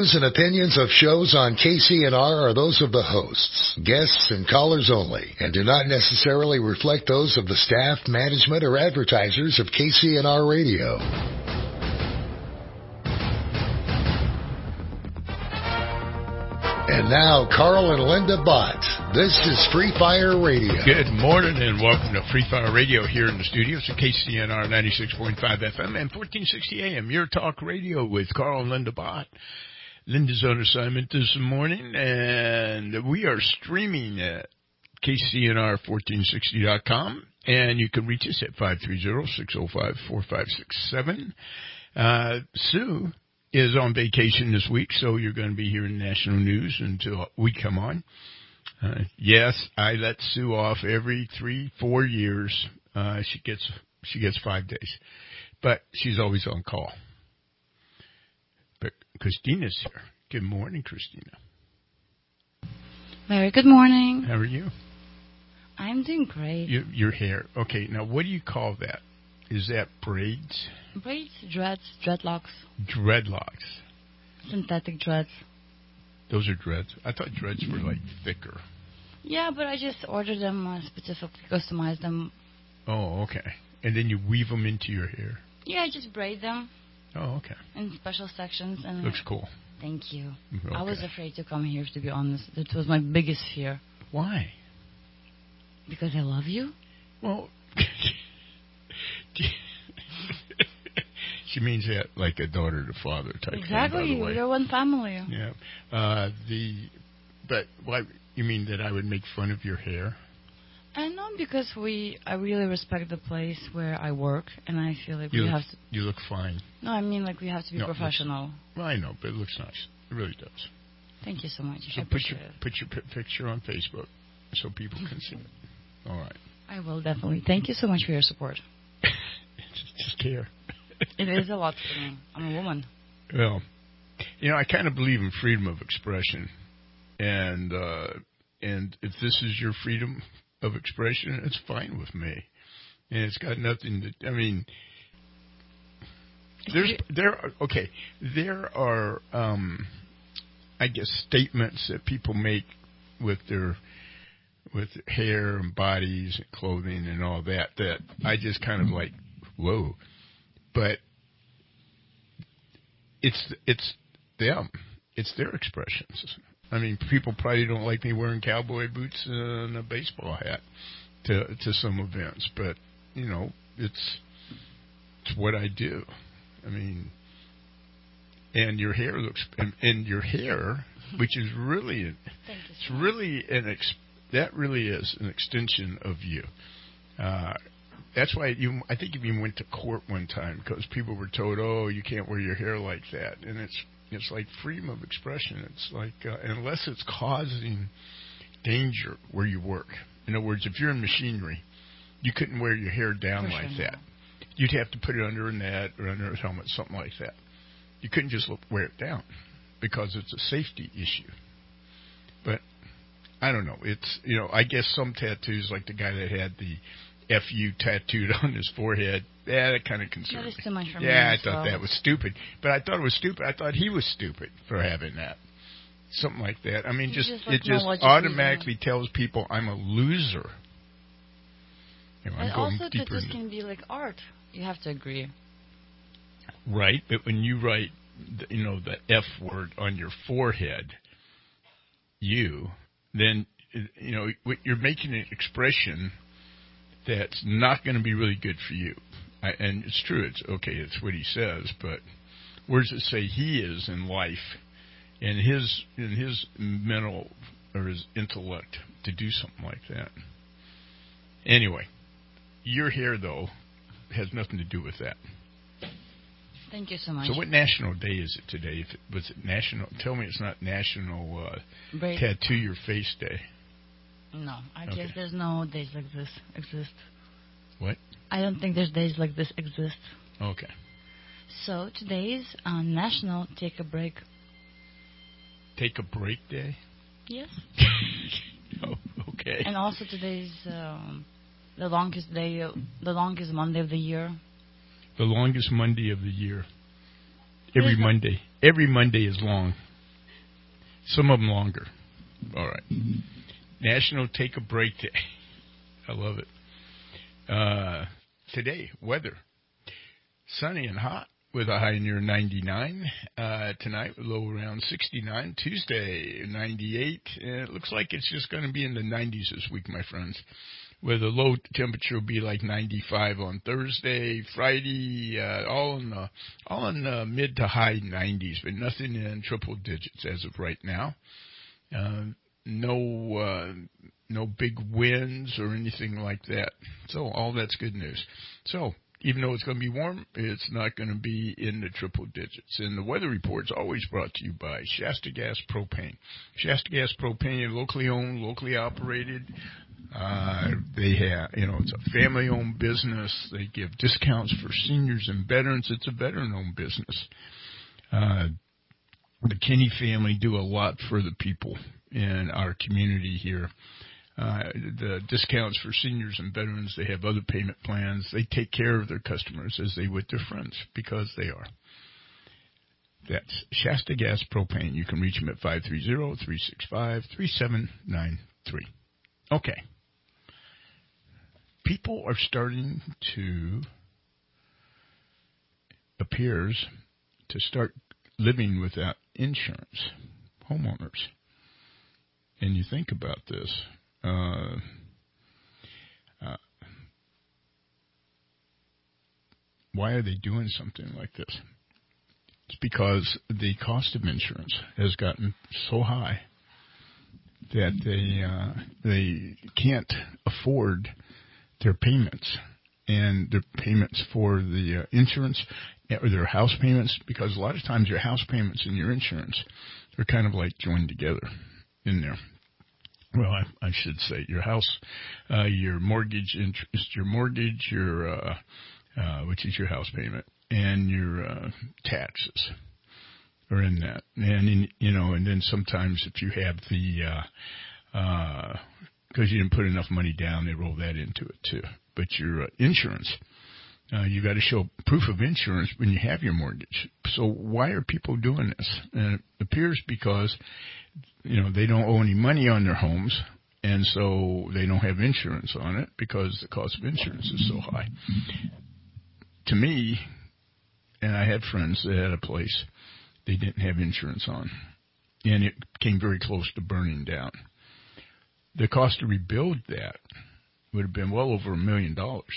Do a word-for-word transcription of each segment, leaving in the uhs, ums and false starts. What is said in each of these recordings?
Views and opinions of shows on K C N R are those of the hosts, guests, and callers only, and do not necessarily reflect those of the staff, management, or advertisers of K C N R Radio. And now, Carl and Linda Bott. This is Free Fire Radio. Good morning and welcome to Free Fire Radio here in the studios at K C N R ninety-six point five F M and fourteen sixty A M. Your talk radio with Carl and Linda Bott. Linda's on assignment this morning, and we are streaming at K C N R fourteen sixty dot com, and you can reach us at five three zero, six zero five, four five six seven. Uh, Sue is on vacation this week, so you're going to be hearing national news until we come on. Uh, yes, I let Sue off every three, four years. Uh, she gets she gets five days, but she's always on call. But Christina's here. Good morning, Christina. Very good morning. How are you? I'm doing great. Your, your hair. Okay, now what do you call that? Is that braids? Braids, dreads, dreadlocks. Dreadlocks. Synthetic dreads. Those are dreads. I thought dreads were like thicker. Yeah, but I just ordered them uh, specifically, customize them. Oh, okay. And then you weave them into your hair. Yeah, I just braid them. Oh, okay. In special sections. And looks cool. Thank you. Okay. I was afraid to come here, to be honest. That was my biggest fear. Why? Because I love you. Well, she means that like a daughter to father type exactly. thing, by the way. We're one family. Yeah. Uh, the, but why, you mean that I would make fun of your hair? And not because we, I really respect the place where I work, and I feel like you we look, have to. You look fine. No, I mean like we have to be no, professional. Well, I know, but it looks nice. It really does. Thank you so much. So I put your it. put your p- picture on Facebook so people can see it. All right. I will definitely. Thank you so much for your support. just, just care. It is a lot for me. I'm a woman. Well, you know, I kind of believe in freedom of expression, and uh, and if this is your freedom of expression, it's fine with me, and it's got nothing to. I mean, there's there are, okay, there are um, I guess statements that people make with their with hair and bodies and clothing and all that that I just kind of like, whoa. But it's it's them. It's their expressions. I mean, people probably don't like me wearing cowboy boots and a baseball hat to to some events, but you know, it's it's what I do. I mean, and your hair looks and, and your hair, which is really it's really an ex, that really is an extension of you. Uh, That's why you. I think you even went to court one time because people were told, "Oh, you can't wear your hair like that," and it's it's like freedom of expression. It's like uh, unless it's causing danger where you work. In other words, if you're in machinery, you couldn't wear your hair down like that. You'd have to put it under a net or under a helmet, something like that. You couldn't just look, wear it down because it's a safety issue. But I don't know. It's you know I guess some tattoos, like the guy that had the F U tattooed on his forehead. Yeah, that kind of concerned me. That is too much for yeah, me. Yeah, I as thought well. that was stupid. But I thought it was stupid. I thought he was stupid for having that. Something like that. I mean, You just, just, like, it just automatically tells people I'm a loser. You know, and I'm going also, deeper tattoos in- can be like art. You have to agree. Right, but when you write, the, you know, the F word on your forehead, you, then, you know, you're making an expression that's not going to be really good for you. I, and it's true. It's okay. It's what he says, but where does it say he is in life and his in his mental or his intellect to do something like that? Anyway, your hair though has nothing to do with that. Thank you so much. So what national day is it today? If it, was it national? Tell me it's not National uh, Tattoo Your Face Day. No, I okay. guess there's no days like this exist. What? I don't think there's days like this exist. Okay. So today's uh, National Take a Break. Take a break day? Yes. Oh, okay. And also today's um, the longest day, uh, the longest Monday of the year. The longest Monday of the year. Every Monday. Every Monday is long. Some of them longer. All right. National Take a Break Day. I love it. Uh, today, weather. Sunny and hot with a high near ninety-nine. Uh, tonight, low around sixty-nine. Tuesday, ninety-eight. And it looks like it's just going to be in the nineties this week, my friends. Where the low temperature will be like ninety-five on Thursday, Friday, uh, all in the all in the mid to high nineties, but nothing in triple digits as of right now. Uh, no uh, no big winds or anything like that. So all that's good news. So even though it's going to be warm, it's not going to be in the triple digits. And the weather report's always brought to you by Shasta Gas Propane. Shasta Gas Propane, locally owned, locally operated. Uh, they have, you know, it's a family-owned business. They give discounts for seniors and veterans. It's a veteran-owned business. Uh, the Kinney family do a lot for the people in our community here. Uh, the discounts for seniors and veterans, they have other payment plans. They take care of their customers as they would their friends because they are. That's Shasta Gas Propane. You can reach them at five three zero, three six five, three seven nine three. Okay. People are starting to, appears, to start living without insurance, homeowners. And you think about this. Uh, uh, why are they doing something like this? It's because the cost of insurance has gotten so high that they uh, they can't afford their payments and their payments for the uh, insurance or their house payments, because a lot of times your house payments and your insurance are kind of like joined together in there. Well, I, I should say your house, uh, your mortgage interest, your mortgage, your uh, uh, which is your house payment, and your uh, taxes are in that. And in, you know, and then sometimes if you have the uh, uh, because you didn't put enough money down, they roll that into it too. But your uh, insurance, uh, you got to show proof of insurance when you have your mortgage. So why are people doing this? And it appears because, you know, they don't owe any money on their homes, and so they don't have insurance on it because the cost of insurance is so high. To me, and I had friends that had a place they didn't have insurance on, and it came very close to burning down. The cost to rebuild that would have been well over a million dollars.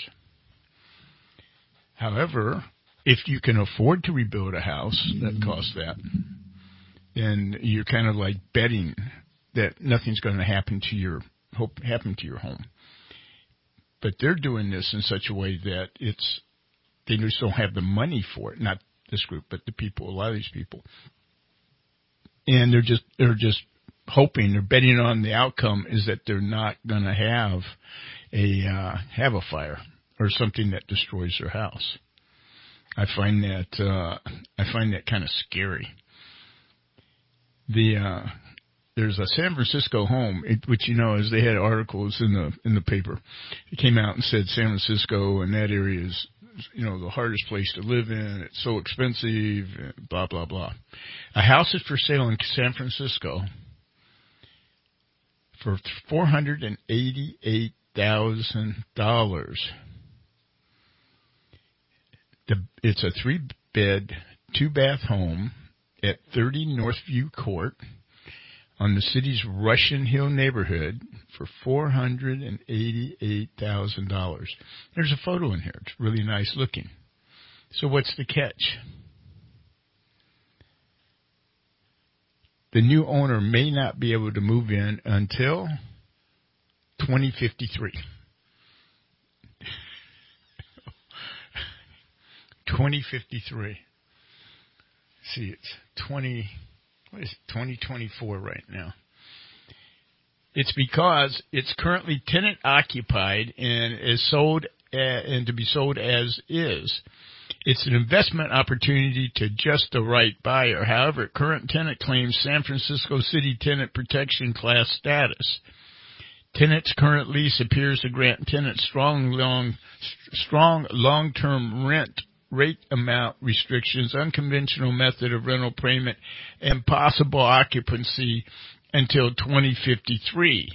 However, if you can afford to rebuild a house that costs that, then you're kind of like betting that nothing's going to happen to your hope happen to your home. But they're doing this in such a way that it's they just don't have the money for it. Not this group, but the people. A lot of these people, and they're just they're just hoping, they're betting on the outcome is that they're not going to have a uh, have a fire or something that destroys their house. I find that uh, I find that kind of scary. The uh, there's a San Francisco home, it, which you know, as they had articles in the in the paper, it came out and said San Francisco and that area is, you know, the hardest place to live in. It's so expensive, blah blah blah. A house is for sale in San Francisco for four hundred and eighty-eight thousand dollars. It's a three-bed, two-bath home at thirty Northview Court on the city's Russian Hill neighborhood for four hundred and eighty-eight thousand dollars. There's a photo in here. It's really nice looking. So what's the catch? The new owner may not be able to move in until twenty fifty-three. twenty fifty-three. See, it's twenty. What is it, twenty twenty-four right now? It's because it's currently tenant occupied and is sold uh, and to be sold as is. It's an investment opportunity to just the right buyer. However, current tenant claims San Francisco City Tenant Protection Class status. Tenant's current lease appears to grant tenants strong, long, strong long-term rent rate amount restrictions, unconventional method of rental payment, and possible occupancy until twenty fifty-three.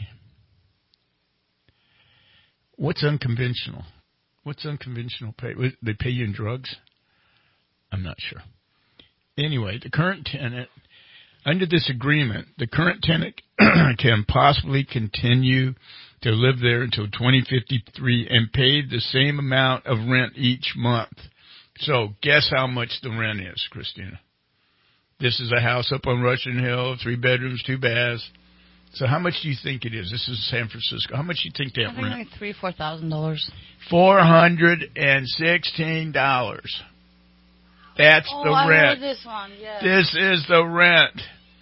What's unconventional? What's unconventional pay? They pay you in drugs? I'm not sure. Anyway, the current tenant, under this agreement, the current tenant can possibly continue to live there until twenty fifty-three and pay the same amount of rent each month. So guess how much the rent is, Christina? This is a house up on Russian Hill, three bedrooms, two baths. So how much do you think it is? This is San Francisco. How much do you think that I think rent? like three, four thousand dollars. Four hundred and sixteen dollars. That's oh, the I rent. heard this one. Yeah. This is the rent.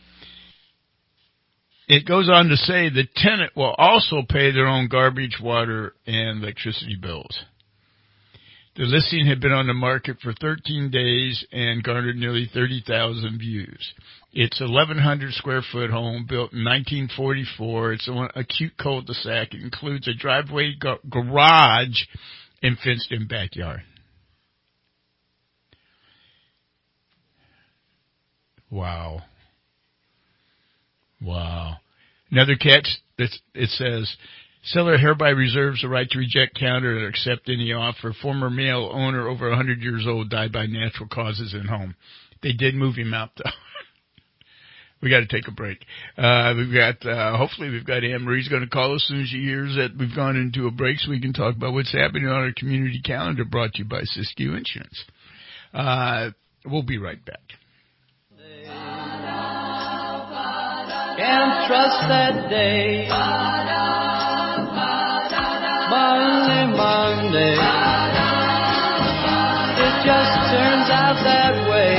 It goes on to say the tenant will also pay their own garbage, water, and electricity bills. The listing had been on the market for thirteen days and garnered nearly thirty thousand views. It's eleven hundred square foot home built in nineteen forty-four. It's a, a cute cul-de-sac. It includes a driveway, ga- garage, and fenced-in backyard. Wow. Wow. Another catch, it says, seller hereby reserves the right to reject, counter, or accept any offer. Former male owner, over one hundred years old, died by natural causes in home. They did move him out, though. We got to take a break. Uh, we've got, uh, hopefully we've got Anne Marie's going to call us as soon as she hears that we've gone into a break so we can talk about what's happening on our community calendar, brought to you by Siskiyou Insurance. Uh, we'll be right back. Can't trust that day. Monday, Monday. It just turns out that way.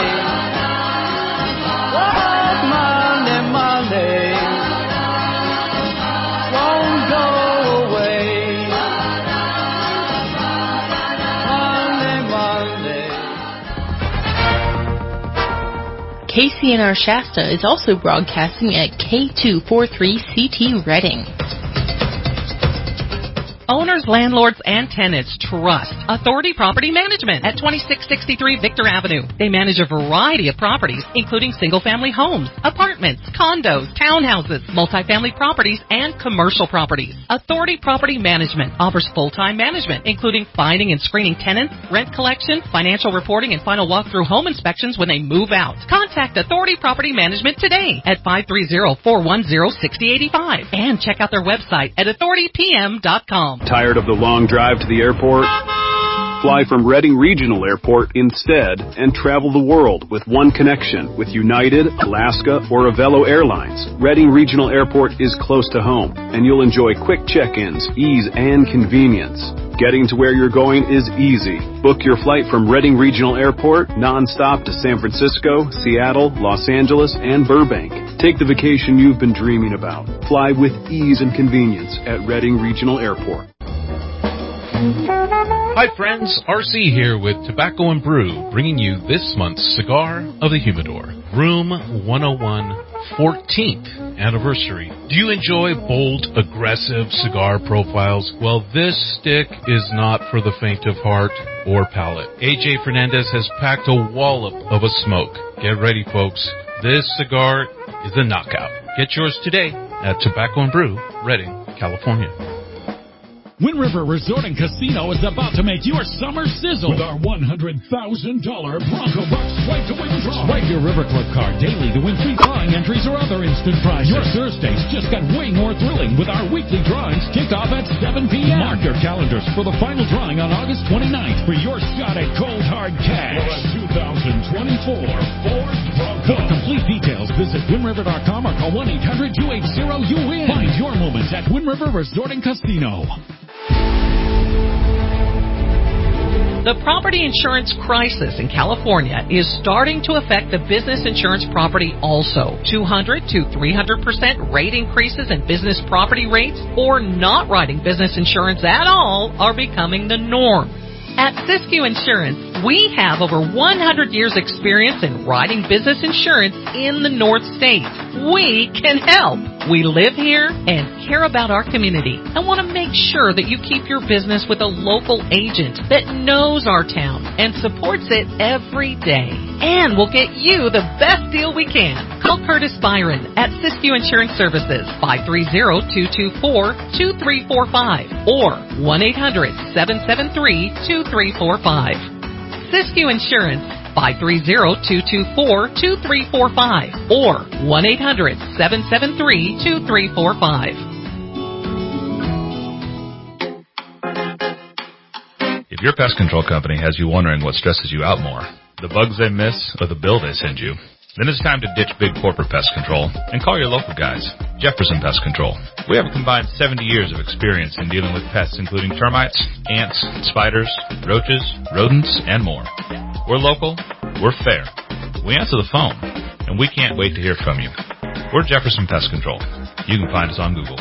Oh, Monday, Monday. Won't go away. Monday, Monday. K C N R Shasta is also broadcasting at K two forty-three C T Redding. Owners, landlords, and tenants trust Authority Property Management at twenty-six sixty-three Victor Avenue. They manage a variety of properties, including single-family homes, apartments, condos, townhouses, multifamily properties, and commercial properties. Authority Property Management offers full-time management, including finding and screening tenants, rent collection, financial reporting, and final walkthrough home inspections when they move out. Contact Authority Property Management today at five three zero, four one zero, six zero eight five and check out their website at authority p m dot com. Tired of the long drive to the airport? Fly from Redding Regional Airport instead and travel the world with one connection with United, Alaska, or Avelo Airlines. Redding Regional Airport is close to home, and you'll enjoy quick check-ins, ease, and convenience. Getting to where you're going is easy. Book your flight from Redding Regional Airport nonstop to San Francisco, Seattle, Los Angeles, and Burbank. Take the vacation you've been dreaming about. Fly with ease and convenience at Redding Regional Airport. Hi friends, R C here with Tobacco and Brew, bringing you this month's Cigar of the Humidor, Room one oh one, fourteenth anniversary. Do you enjoy bold, aggressive cigar profiles? Well, this stick is not for the faint of heart or palate. A J Fernandez has packed a wallop of a smoke. Get ready, folks. This cigar is a knockout. Get yours today at Tobacco and Brew, Redding, California. Wind River Resort and Casino is about to make your summer sizzle with our one hundred thousand dollars Bronco Bucks Swipe to Win draw. Swipe your River Club card daily to win free drawing entries or other instant prizes. Your Thursdays just got way more thrilling with our weekly drawings kick off at seven p.m. Mark your calendars for the final drawing on August twenty-ninth for your shot at cold hard cash. For a two thousand twenty-four Ford Bronco. For complete details, visit Wind River dot com or call one eight hundred two eight zero U W I N. Find your moments at Wind River Resort and Casino. The property insurance crisis in California is starting to affect the business insurance property also. two hundred to three hundred percent rate increases in business property rates or not writing business insurance at all are becoming the norm. At Siskiyou Insurance, we have over one hundred years experience in writing business insurance in the North States. We can help. We live here and care about our community and want to make sure that you keep your business with a local agent that knows our town and supports it every day. And we'll get you the best deal we can. Call Curtis Byron at Siskiyou Insurance Services, five three zero, two two four, two three four five or one eight hundred, seven seven three, two three four five. Siskiyou Insurance, five three zero, two two four, two three four five or one eight hundred, seven seven three, two three four five. If your pest control company has you wondering what stresses you out more, the bugs they miss or the bill they send you, then it's time to ditch big corporate pest control and call your local guys, Jefferson Pest Control. We have a combined seventy years of experience in dealing with pests including termites, ants, spiders, roaches, rodents, and more. We're local, we're fair, we answer the phone, and we can't wait to hear from you. We're Jefferson Pest Control. You can find us on Google.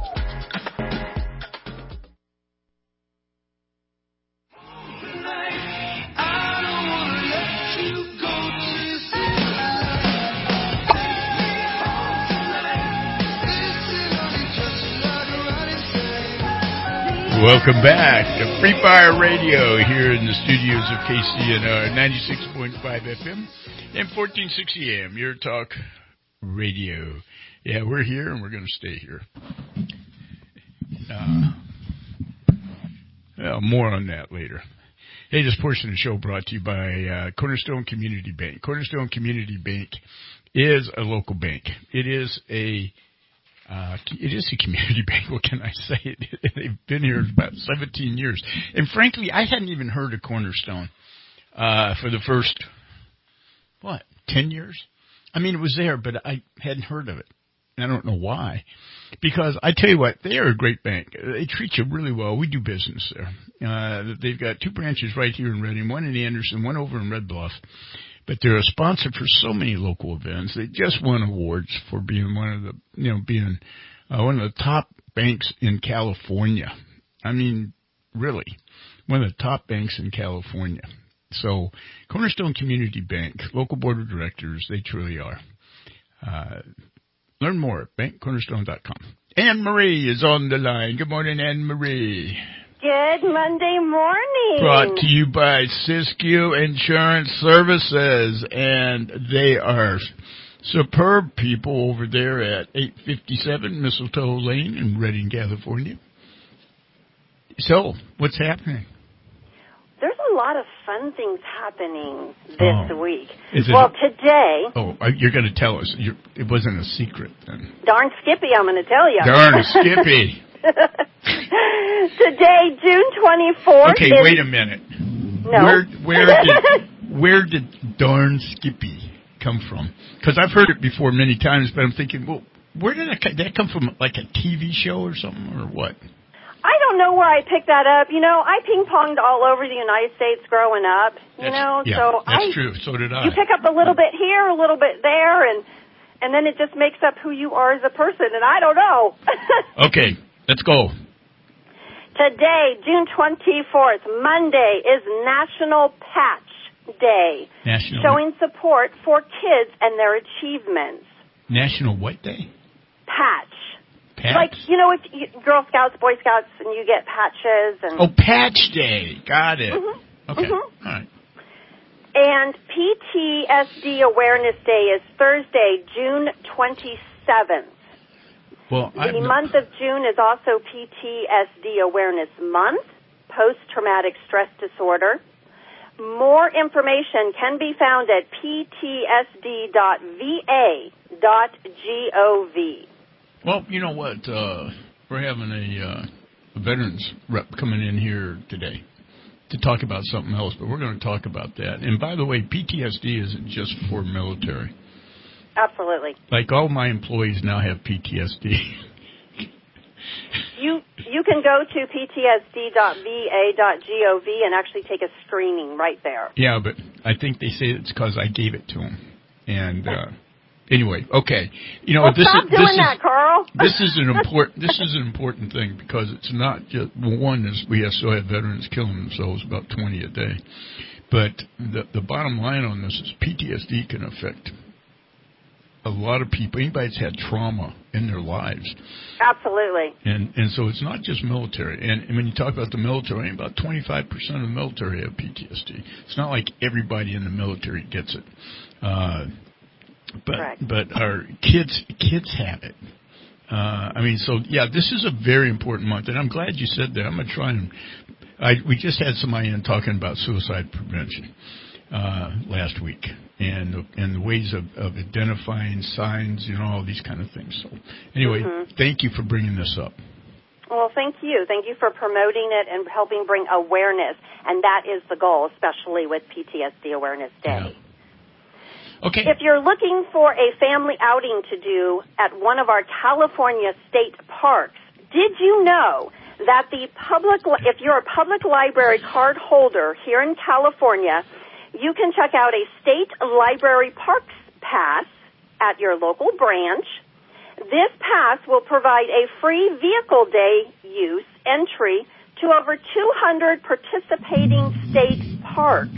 Welcome back to Free Fire Radio here in the studios of K C N R ninety-six point five F M and fourteen sixty A M, your talk radio. Yeah, we're here and we're going to stay here. Uh, well, more on that later. Hey, this portion of the show brought to you by uh, Cornerstone Community Bank. Cornerstone Community Bank is a local bank. It is a Uh, it is a community bank. What can I say? They've been here about seventeen years. And frankly, I hadn't even heard of Cornerstone uh, for the first, what, ten years? I mean, it was there, but I hadn't heard of it. And I don't know why. Because I tell you what, they are a great bank. They treat you really well. We do business there. Uh, they've got two branches right here in Reading, one in Anderson, one over in Red Bluff. But they're a sponsor for so many local events. They just won awards for being one of the, you know, being uh, one of the top banks in California. I mean, really, one of the top banks in California. So, Cornerstone Community Bank, local board of directors, they truly are. Uh, learn more at bank cornerstone dot com. Anne Marie is on the line. Good morning, Anne Marie. Good Monday morning. Brought to you by Siskiyou Insurance Services, and they are superb people over there at eight fifty-seven Mistletoe Lane in Redding, California. So, what's happening? There's a lot of fun things happening this oh. week. Is it well, a, today... Oh, you're going to tell us. You're, it wasn't a secret then. Darn Skippy, I'm going to tell you. Darn Skippy. Today, June twenty-fourth. Okay, is, wait a minute. No. Where, where did where did Darn Skippy come from? Because I've heard it before many times, but I'm thinking, well, where did that, that come from? Like a T V show or something, or what? I don't know where I picked that up. You know, I ping-ponged all over the United States growing up. You that's, know, yeah, so that's I, true. So did I. You pick up a little bit here, a little bit there, and and then it just makes up who you are as a person. And I don't know. Okay, let's go. Today, June twenty-fourth, Monday, is National Patch Day. National showing support for kids and their achievements. National what day? Patch. Patch? Like, you know, if you, Girl Scouts, Boy Scouts, and you get patches. And oh, Patch Day. Got it. Mm-hmm. Okay. Mm-hmm. All right. And P T S D Awareness Day is Thursday, June twenty-seventh. Well, the I'm month of June is also P T S D Awareness Month, post-traumatic stress disorder. More information can be found at p t s d dot v a dot gov. Well, you know what? Uh, we're having a, uh, a veterans rep coming in here today to talk about something else, but we're going to talk about that. And by the way, P T S D isn't just for military. Absolutely. Like all my employees now have P T S D. You you can go to p t s d dot v a dot gov and actually take a screening right there. Yeah, but I think they say it's because I gave it to them. And uh, Anyway, okay. You know, well, this stop is doing this that, is Carl. this is an important this is an important thing because it's not just well, one is we still have veterans killing themselves about twenty a day, but the the bottom line on this is P T S D can affect a lot of people. Anybody that's had trauma in their lives. Absolutely. And and so it's not just military. And, and when you talk about the military, about twenty-five percent of the military have P T S D. It's not like everybody in the military gets it. Uh, but Correct. but our kids kids have it. Uh, I mean, so yeah, this is a very important month, and I'm glad you said that. I'm gonna try and. I we just had somebody in talking about suicide prevention uh, last week, and and the ways of, of identifying signs, you know, all these kind of things. So anyway, mm-hmm. Thank you for bringing this up. Well, thank you. Thank you for promoting it and helping bring awareness, and that is the goal, especially with P T S D Awareness Day. Yeah. Okay. If you're looking for a family outing to do at one of our California state parks, did you know that the public, if you're a public library card holder here in California, you can check out a state library parks pass at your local branch. This pass will provide a free vehicle day use entry to over two hundred participating state parks.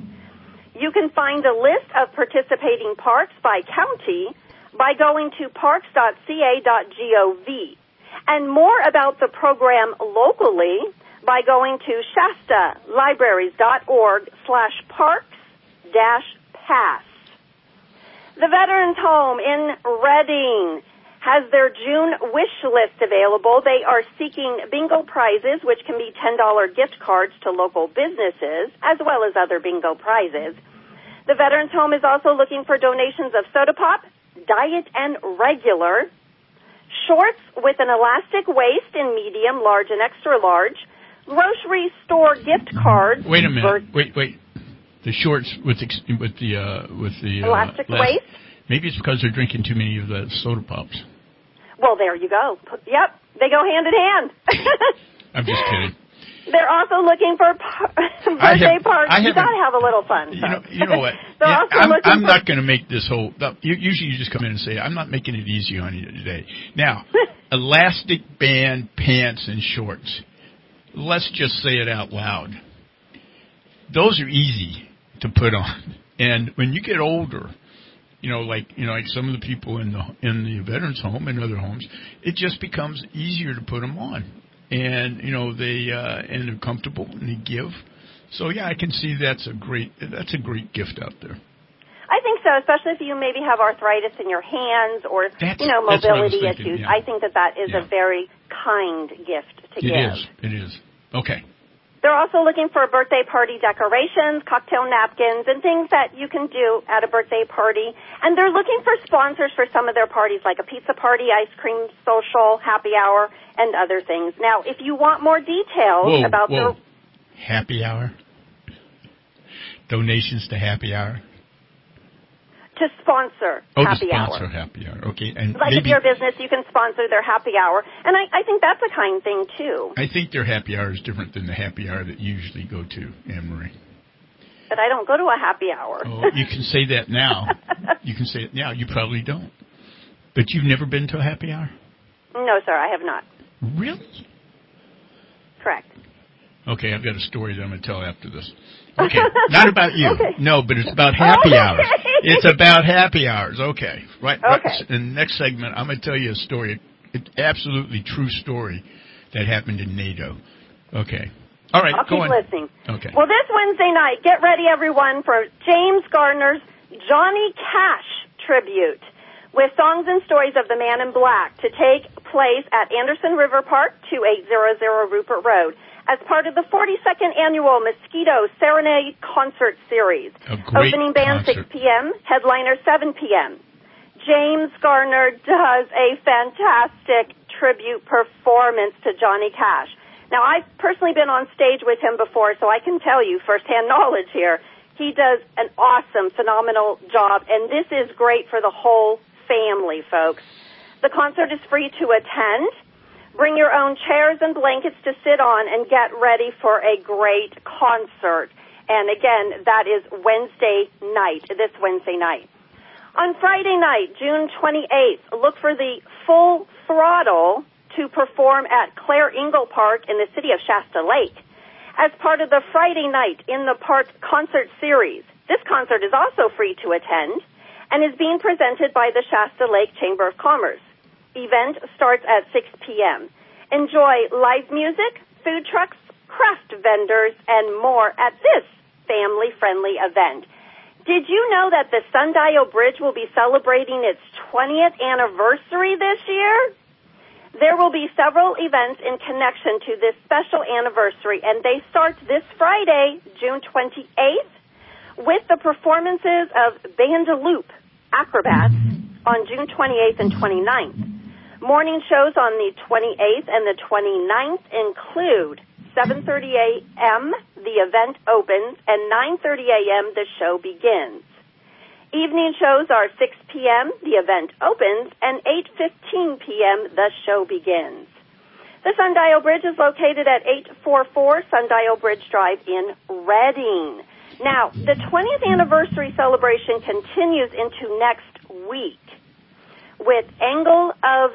You can find a list of participating parks by county by going to parks dot c a dot gov, and more about the program locally by going to shasta libraries dot org slash parks dash pass. The Veterans Home in Redding has their June wish list available. They are seeking bingo prizes, which can be ten dollars gift cards to local businesses, as well as other bingo prizes. The Veterans Home is also looking for donations of soda pop, diet and regular, shorts with an elastic waist in medium, large, and extra large, grocery store gift cards. Wait a minute. For wait, wait. The shorts with ex- with the uh, with the uh, elastic last, waist. Maybe it's because they're drinking too many of the soda pops. Well, there you go. Yep, they go hand in hand. I'm just kidding. They're also looking for par- birthday have, parties. You got to have a little fun. You know, you know what? They're yeah, also I'm, looking I'm for not going to make this whole. Usually, you just come in and say, "I'm not making it easy on you today." Now, elastic band pants and shorts. Let's just say it out loud. Those are easy to put on, and when you get older, you know, like you know, like some of the people in the in the Veterans Home and other homes, it just becomes easier to put them on. And you know they uh, and they're comfortable and they give, so yeah, I can see that's a great that's a great gift out there. I think so, especially if you maybe have arthritis in your hands or that's, you know mobility thinking, issues. Yeah. I think that that is yeah. a very kind gift to it give. It is. It is. Okay. They're also looking for birthday party decorations, cocktail napkins, and things that you can do at a birthday party. And they're looking for sponsors for some of their parties, like a pizza party, ice cream social, happy hour, and other things. Now, if you want more details whoa, about whoa. their... Happy hour? Donations to happy hour? To sponsor oh, happy hour. Oh, to sponsor hour. happy hour. Okay. And like maybe, if you're a business, you can sponsor their happy hour. And I, I think that's a kind thing, too. I think their happy hour is different than the happy hour that you usually go to, Anne-Marie. But I don't go to a happy hour. Oh, you can say that now. You can say it now. You probably don't. But you've never been to a happy hour? No, sir, I have not. Really? Correct. Okay, I've got a story that I'm going to tell after this. Okay, not about you. Okay. No, but it's about happy okay. hours. It's about happy hours. Okay, right. Okay. right. In the next segment, I'm going to tell you a story, an absolutely true story that happened in NATO. Okay. All right, I'll go keep on. listening. Okay. Well, this Wednesday night, get ready, everyone, for James Gardner's Johnny Cash tribute with songs and stories of the Man in Black to take place at Anderson River Park, twenty-eight hundred Rupert Road, as part of the forty-second annual Mosquito Serenade Concert Series. A great Opening band concert. six p.m., headliner seven p.m. James Garner does a fantastic tribute performance to Johnny Cash. Now, I've personally been on stage with him before, so I can tell you firsthand knowledge here. He does an awesome, phenomenal job, and this is great for the whole family, folks. The concert is free to attend. Bring your own chairs and blankets to sit on and get ready for a great concert. And again, that is Wednesday night, this Wednesday night. On Friday night, June twenty-eighth, look for the Full Throttle to perform at Claire Ingle Park in the city of Shasta Lake as part of the Friday Night in the Park concert series. This concert is also free to attend and is being presented by the Shasta Lake Chamber of Commerce. Event starts at six p.m. Enjoy live music, food trucks, craft vendors, and more at this family-friendly event. Did you know that the Sundial Bridge will be celebrating its twentieth anniversary this year? There will be several events in connection to this special anniversary, and they start this Friday, June twenty-eighth, with the performances of Bandaloop Acrobats on June twenty-eighth and twenty-ninth. Morning shows on the twenty-eighth and the twenty-ninth include seven thirty a.m. the event opens, and nine thirty a.m. the show begins. Evening shows are six p.m., the event opens, and eight fifteen p.m. the show begins. The Sundial Bridge is located at eight forty-four Sundial Bridge Drive in Reading. Now, the twentieth anniversary celebration continues into next week with Angle of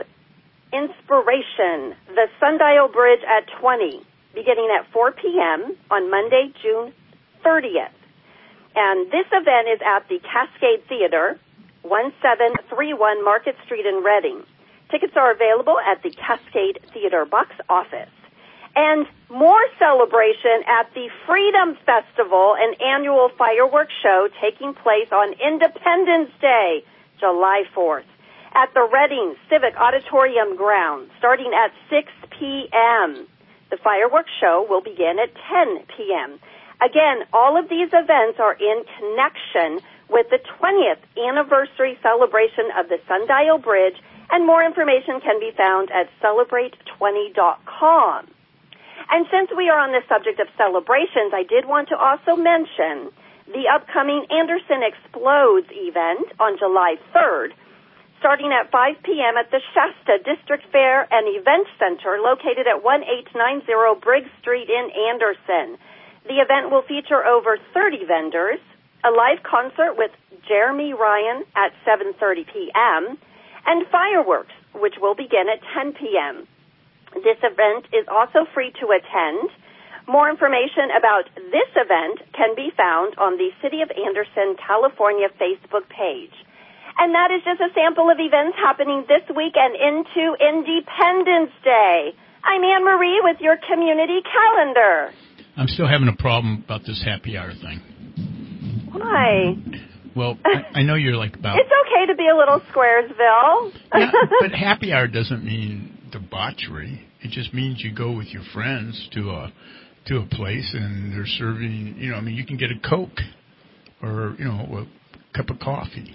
Inspiration, the Sundial Bridge at twenty, beginning at four p.m. on Monday, June thirtieth. And this event is at the Cascade Theater, seventeen thirty-one Market Street in Reading. Tickets are available at the Cascade Theater box office. And more celebration at the Freedom Festival, an annual fireworks show taking place on Independence Day, July fourth, at the Reading Civic Auditorium grounds, starting at six p.m. The fireworks show will begin at ten p.m. Again, all of these events are in connection with the twentieth anniversary celebration of the Sundial Bridge, and more information can be found at celebrate twenty dot com. And since we are on the subject of celebrations, I did want to also mention the upcoming Anderson Explodes event on July third, starting at five p.m. at the Shasta District Fair and Event Center located at eighteen ninety Briggs Street in Anderson. The event will feature over thirty vendors, a live concert with Jeremy Ryan at seven thirty p.m., and fireworks, which will begin at ten p.m. This event is also free to attend. More information about this event can be found on the City of Anderson, California Facebook page. And that is just a sample of events happening this week and into Independence Day. I'm Anne Marie with your community calendar. I'm still having a problem about this happy hour thing. Why? Well, I, I know you're like about... It's okay to be a little Squaresville. Yeah, but happy hour doesn't mean debauchery. It just means you go with your friends to a to a place and they're serving, you know, I mean, you can get a Coke or, you know, a cup of coffee.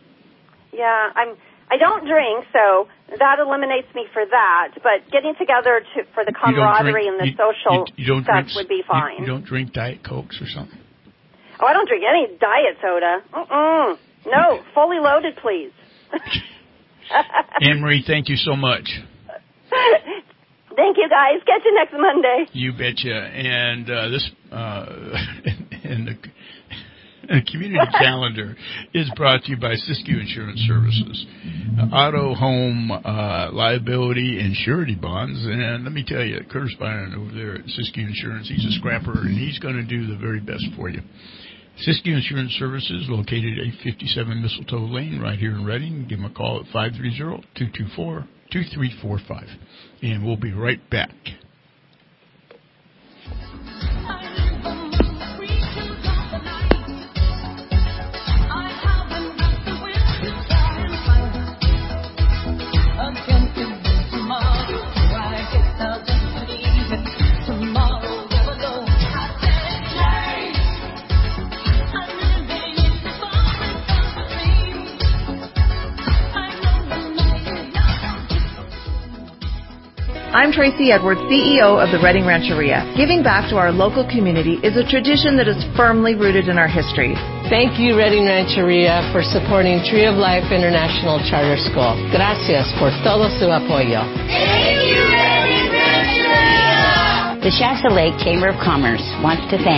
Yeah, I'm... I don't drink, so that eliminates me for that. But getting together to, for the camaraderie drink, and the you, social you, you don't stuff drink, would be fine. You, you don't drink Diet Cokes or something? Oh, I don't drink any diet soda. Mm-mm. No, fully loaded, please. Anne-Marie, thank you so much. Thank you, guys. Catch you next Monday. You betcha. And uh, this uh, and the, the community calendar is brought to you by Siskiyou Insurance Services, uh, auto, home, uh, liability, and surety bonds. And let me tell you, Curtis Byron over there at Siskiyou Insurance, he's a scrapper, and he's going to do the very best for you. Siskiyou Insurance Services, located at eight fifty-seven Mistletoe Lane, right here in Reading. Give them a call at five three zero, two two four, two three four five. And we'll be right back. I'm Tracy Edwards, C E O of the Reading Rancheria. Giving back to our local community is a tradition that is firmly rooted in our history. Thank you, Reading Rancheria, for supporting Tree of Life International Charter School. Gracias por todo su apoyo. Thank you, Reading Rancheria. The Shasta Lake Chamber of Commerce wants to thank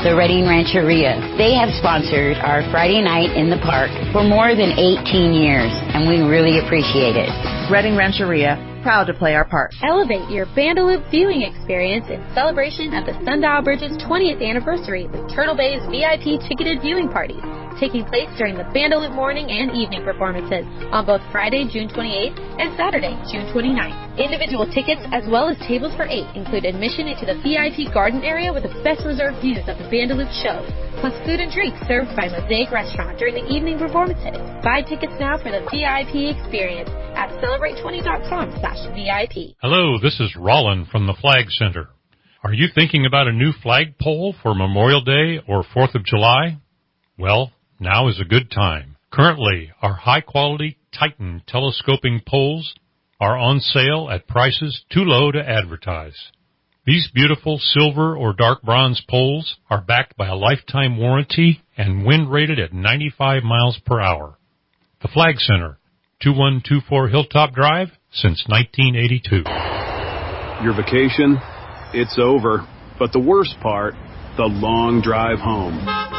the Redding Rancheria. They have sponsored our Friday night in the park for more than eighteen years, and we really appreciate it. Redding Rancheria, proud to play our part. Elevate your Bandaloop viewing experience in celebration of the Sundial Bridge's twentieth anniversary with Turtle Bay's V I P ticketed viewing parties, taking place during the Bandaloop morning and evening performances on both Friday, June twenty-eighth and Saturday, June twenty-ninth. Individual tickets as well as tables for eight include admission into the V I P garden area with the best reserved views of the Bandaloop show, plus food and drinks served by Mosaic Restaurant during the evening performances. Buy tickets now for the V I P experience at celebrate twenty dot com slash V I P. Hello, this is Rollin from the Flag Center. Are you thinking about a new flagpole for Memorial Day or fourth of July? Well, now is a good time. Currently, our high-quality Titan telescoping poles are on sale at prices too low to advertise. These beautiful silver or dark bronze poles are backed by a lifetime warranty and wind rated at ninety-five miles per hour. The Flag Center, two one two four Hilltop Drive, since nineteen eighty-two. Your vacation, it's over. But the worst part, the long drive home.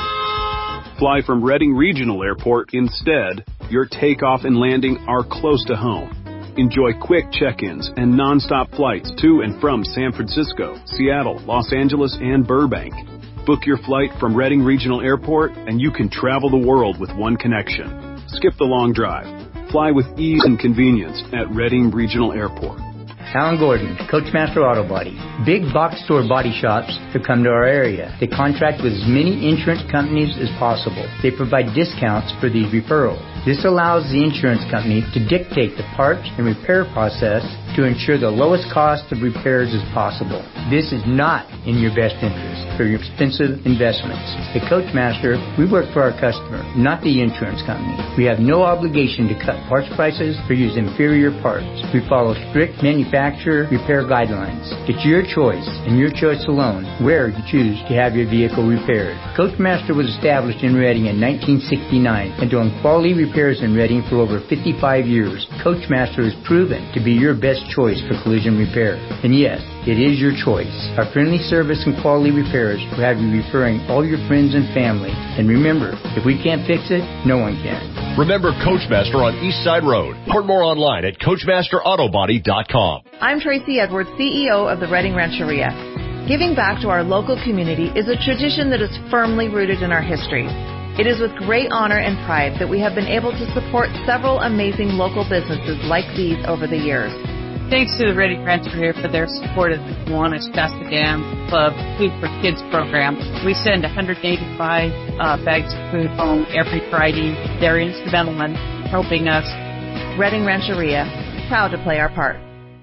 Fly from Redding Regional Airport instead. Your takeoff and landing are close to home. Enjoy quick check-ins and non-stop flights to and from San Francisco, Seattle, Los Angeles, and Burbank. Book your flight from Redding Regional Airport and you can travel the world with one connection. Skip the long drive. Fly with ease and convenience at Redding Regional Airport. Alan Gordon, Coachmaster Auto Body. Big box store body shops have come to our area. They contract with as many insurance companies as possible. They provide discounts for these referrals. This allows the insurance company to dictate the parts and repair process to ensure the lowest cost of repairs as possible. This is not in your best interest for your expensive investments. At Coachmaster, we work for our customer, not the insurance company. We have no obligation to cut parts prices or use inferior parts. We follow strict manufacturer repair guidelines. It's your choice and your choice alone where you choose to have your vehicle repaired. Coachmaster was established in Redding in nineteen sixty-nine and doing quality repairs in Redding for over fifty-five years. Coachmaster is proven to be your best choice for collision repair. And yes, it is your choice. Our friendly service and quality repairs will have you referring all your friends and family. And remember, if we can't fix it, no one can. Remember Coachmaster on East Side Road. Learn more online at coachmaster auto body dot com. I'm Tracy Edwards, C E O of the Redding Rancheria. Giving back to our local community is a tradition that is firmly rooted in our history. It is with great honor and pride that we have been able to support several amazing local businesses like these over the years. Thanks to the Redding Rancheria for their support of the Kiwanis Shasta Dam Club Food for Kids program. We send one hundred eighty-five uh, bags of food home every Friday. They're instrumental in helping us. Redding Rancheria, proud to play our part.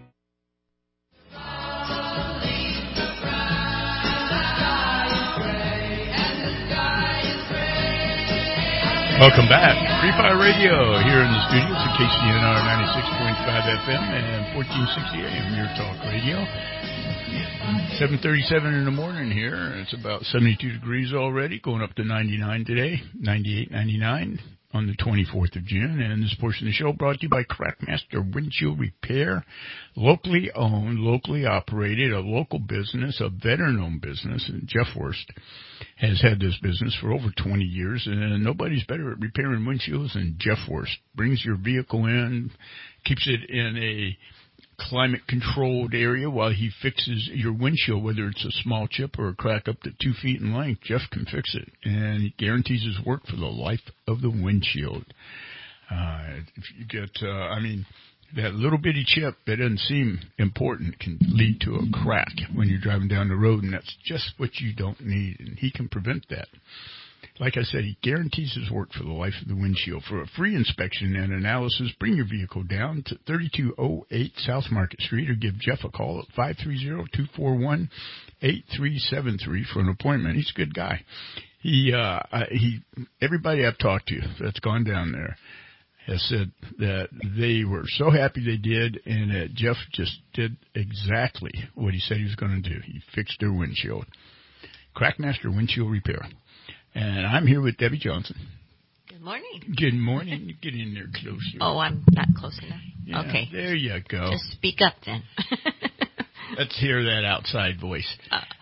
Welcome back. Free Fire Radio here in the studios at K C N R ninety-six point five F M and fourteen sixty A M, your talk radio. seven thirty-seven in the morning here. It's about seventy-two degrees already, going up to ninety-nine today, ninety-eight, ninety-nine on the twenty-fourth of June. And this portion of the show brought to you by Crackmaster Windshield Repair. Locally owned, locally operated, a local business, a veteran-owned business. And Jeff Worst has had this business for over twenty years, and nobody's better at repairing windshields than Jeff Worst. Brings your vehicle in, keeps it in a climate-controlled area while he fixes your windshield, whether it's a small chip or a crack up to two feet in length. Jeff can fix it, and he guarantees his work for the life of the windshield. Uh, if you get, uh, I mean, that little bitty chip that doesn't seem important can lead to a crack when you're driving down the road, and that's just what you don't need, and he can prevent that. Like I said, he guarantees his work for the life of the windshield. For a free inspection and analysis, bring your vehicle down to thirty-two oh eight South Market Street or give Jeff a call at five three zero, two four one, eight three seven three for an appointment. He's a good guy. He, uh, he, everybody I've talked to that's gone down there has said that they were so happy they did, and that Jeff just did exactly what he said he was going to do. He fixed their windshield. Crackmaster Windshield Repair. And I'm here with Debbie Johnson. Good morning. Good morning. Get in there closer. Oh, I'm not close enough. Yeah, okay. There you go. Just speak up then. Let's hear that outside voice. Uh,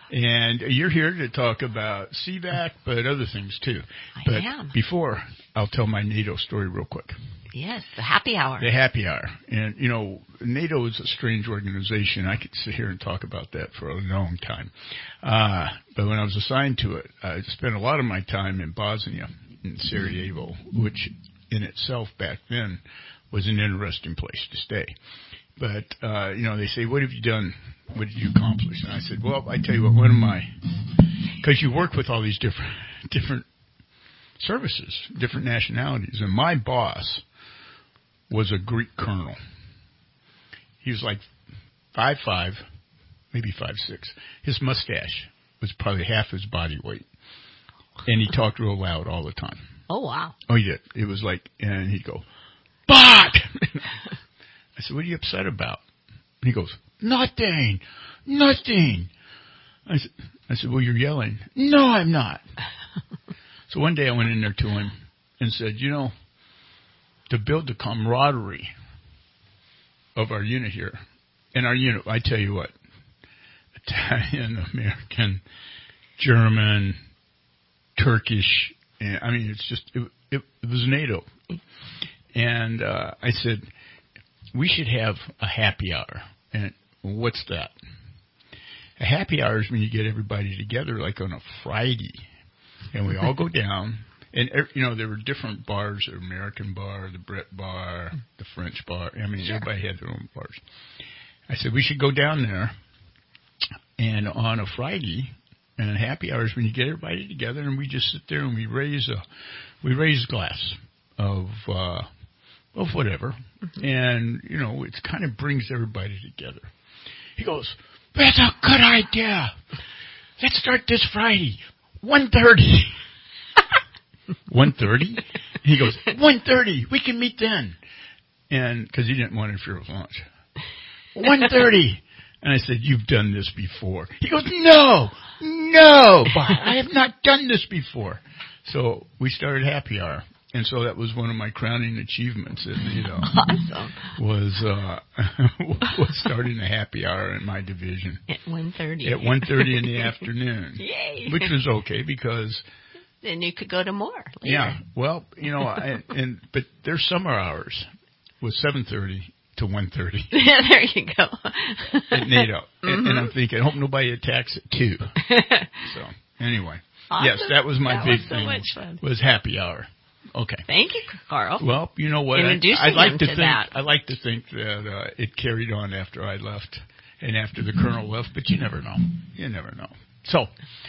And you're here to talk about C VAC, but other things too. I but am. Before, I'll tell my NATO story real quick. Yes, the happy hour. The happy hour. And, you know, NATO is a strange organization. I could sit here and talk about that for a long time. Uh, but when I was assigned to it, I spent a lot of my time in Bosnia, in Sarajevo, which in itself back then was an interesting place to stay. But, uh, you know, they say, what have you done? What did you accomplish? And I said, well, I tell you what, one of my, because you work with all these different, different services, different nationalities. And my boss was a Greek colonel. He was like five five, maybe five six. His mustache was probably half his body weight. And he talked real loud all the time. Oh, wow. Oh, he did. It was like, and he'd go, Bot! I said, what are you upset about? And he goes, nothing, nothing. I said, I said, well, you're yelling. No, I'm not. So one day I went in there to him and said, you know, to build the camaraderie of our unit here, and our unit, I tell you what, Italian, American, German, Turkish, and I mean, it's just, it, it, it was NATO. And uh, I said, we should have a happy hour. And what's that? A happy hour is when you get everybody together, like on a Friday, and we all go down. And, you know, there were different bars, the American bar, the Brit bar, the French bar. I mean, sure. Everybody had their own bars. I said, we should go down there, and on a Friday, and happy hours when you get everybody together, and we just sit there and we raise a, we raise a glass of, uh, of whatever. Mm-hmm. And, you know, it kind of brings everybody together. He goes, that's a good idea. Let's start this Friday, one thirty. one thirty? He goes, one thirty, we can meet then. And, because he didn't want to interfere with lunch. one thirty. And I said, you've done this before. He goes, no, no, Bob, I have not done this before. So we started happy hour. And so that was one of my crowning achievements at NATO. Awesome. Was, uh, was starting a happy hour in my division. At one thirty. At one thirty in the afternoon. Yay. Which was okay because... Then you could go to more later. Yeah. Well, you know, I, and but their summer hours was seven thirty to one thirty. There you go. At NATO. Mm-hmm. And, and I'm thinking, I hope nobody attacks at two. So, anyway. Awesome. Yes, that was my that big was so thing. Much fun. Was happy hour. Okay. Thank you, Carl. Well, you know what? Introducing I, I like him to to think that. I like to think that uh, it carried on after I left and after the colonel left, but you never know. You never know. So,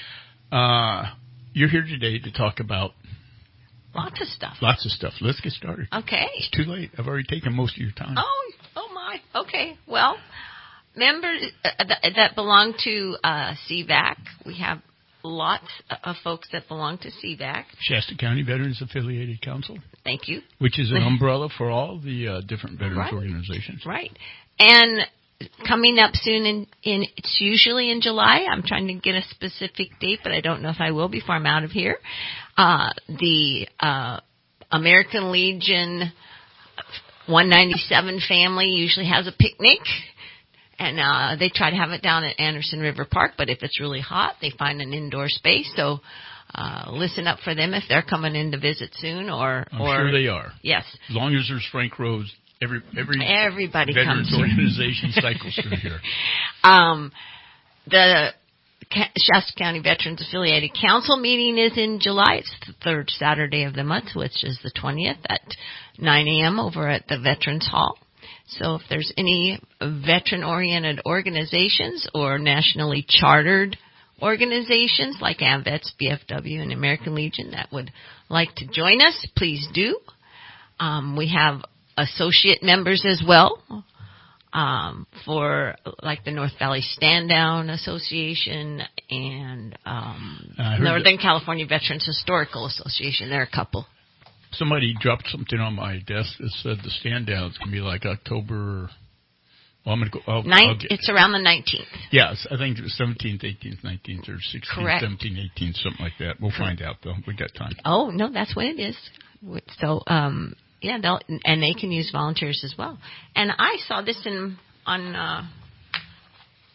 uh, you're here today to talk about lots of stuff. Lots of stuff. Let's get started. Okay. It's too late. I've already taken most of your time. Oh, oh my. Okay. Well, members uh, that, that belong to uh, C VAC, we have lots of folks that belong to C VAC. Shasta County Veterans Affiliated Council. Thank you. Which is an umbrella for all the uh, different veterans right. organizations. Right. And coming up soon, in, in it's usually in July. I'm trying to get a specific date, but I don't know if I will before I'm out of here. Uh, the uh, American Legion one ninety-seven family usually has a picnic. And uh, they try to have it down at Anderson River Park, but if it's really hot, they find an indoor space. So uh, listen up for them if they're coming in to visit soon. Or, I'm or, sure they are. Yes. As long as there's Frank Rose, every every Everybody veterans comes organization cycles through here. Um, the Shasta County Veterans Affiliated Council meeting is in July. It's the third Saturday of the month, which is the twentieth at nine a.m. over at the Veterans Hall. So if there's any veteran-oriented organizations or nationally chartered organizations like AMVETS, B F W, and American Legion that would like to join us, please do. Um, we have associate members as well um, for like the North Valley Stand Down Association and um, Northern that- California Veterans Historical Association. There are a couple. Somebody dropped something on my desk that said the stand downs can be like October. Well, I'm going to go. I'll, Nine, I'll get, it's around the nineteenth. Yes, I think it was seventeenth, eighteenth, nineteenth, or sixteenth, Correct. seventeenth, eighteenth, something like that. We'll find out, though. We got time. Oh, no, that's when it is. So, um, yeah, they'll, and they can use volunteers as well. And I saw this in on uh,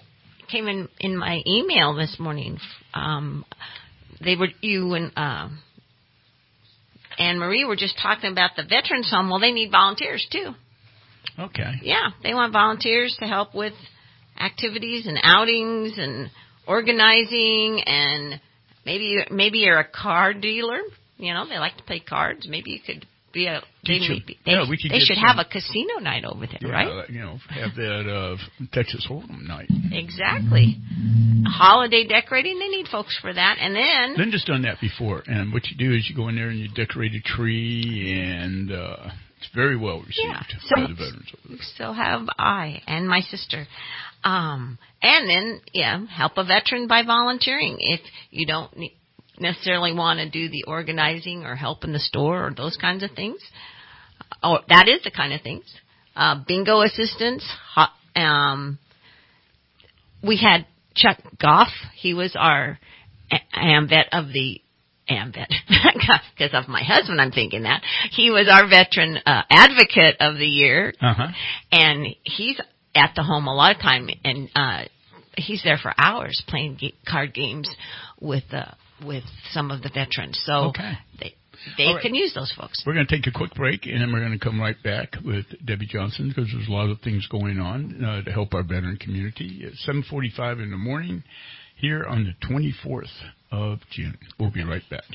came in in my email this morning. Um, they were you and uh, Anne Marie were just talking about the veterans home. Well, they need volunteers too. Okay. Yeah, they want volunteers to help with activities and outings and organizing, and maybe maybe you're a card dealer. You know, they like to play cards. Maybe you could be a. They, you, maybe, they, yeah, we could they should some, have a casino night over there, yeah, right? You know, have that uh, Texas Hold'em night. Exactly. Holiday decorating, they need folks for that. And then... Linda's done that before. And what you do is you go in there and you decorate a tree, and uh, it's very well received yeah, so, by the veterans over there. So have I and my sister. Um, and then, yeah, help a veteran by volunteering. If you don't necessarily want to do the organizing or help in the store or those kinds of things. Oh, that is the kind of things. Uh, bingo assistance. Hot, um, we had Chuck Goff. He was our AMVET of the AMVET because of my husband. I'm thinking that he was our veteran uh, advocate of the year, uh-huh. and he's at the home a lot of time, and uh, he's there for hours playing ge- card games with uh, with some of the veterans. So okay. they. They right. can use those folks. We're going to take a quick break, and then we're going to come right back with Debbie Johnson because there's a lot of things going on uh, to help our veteran community. At seven forty-five in the morning here on the twenty-fourth of June. We'll be right back.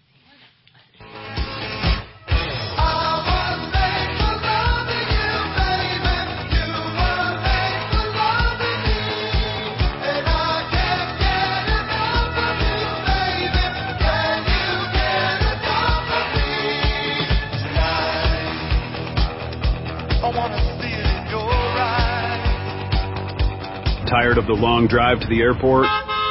Tired of the long drive to the airport?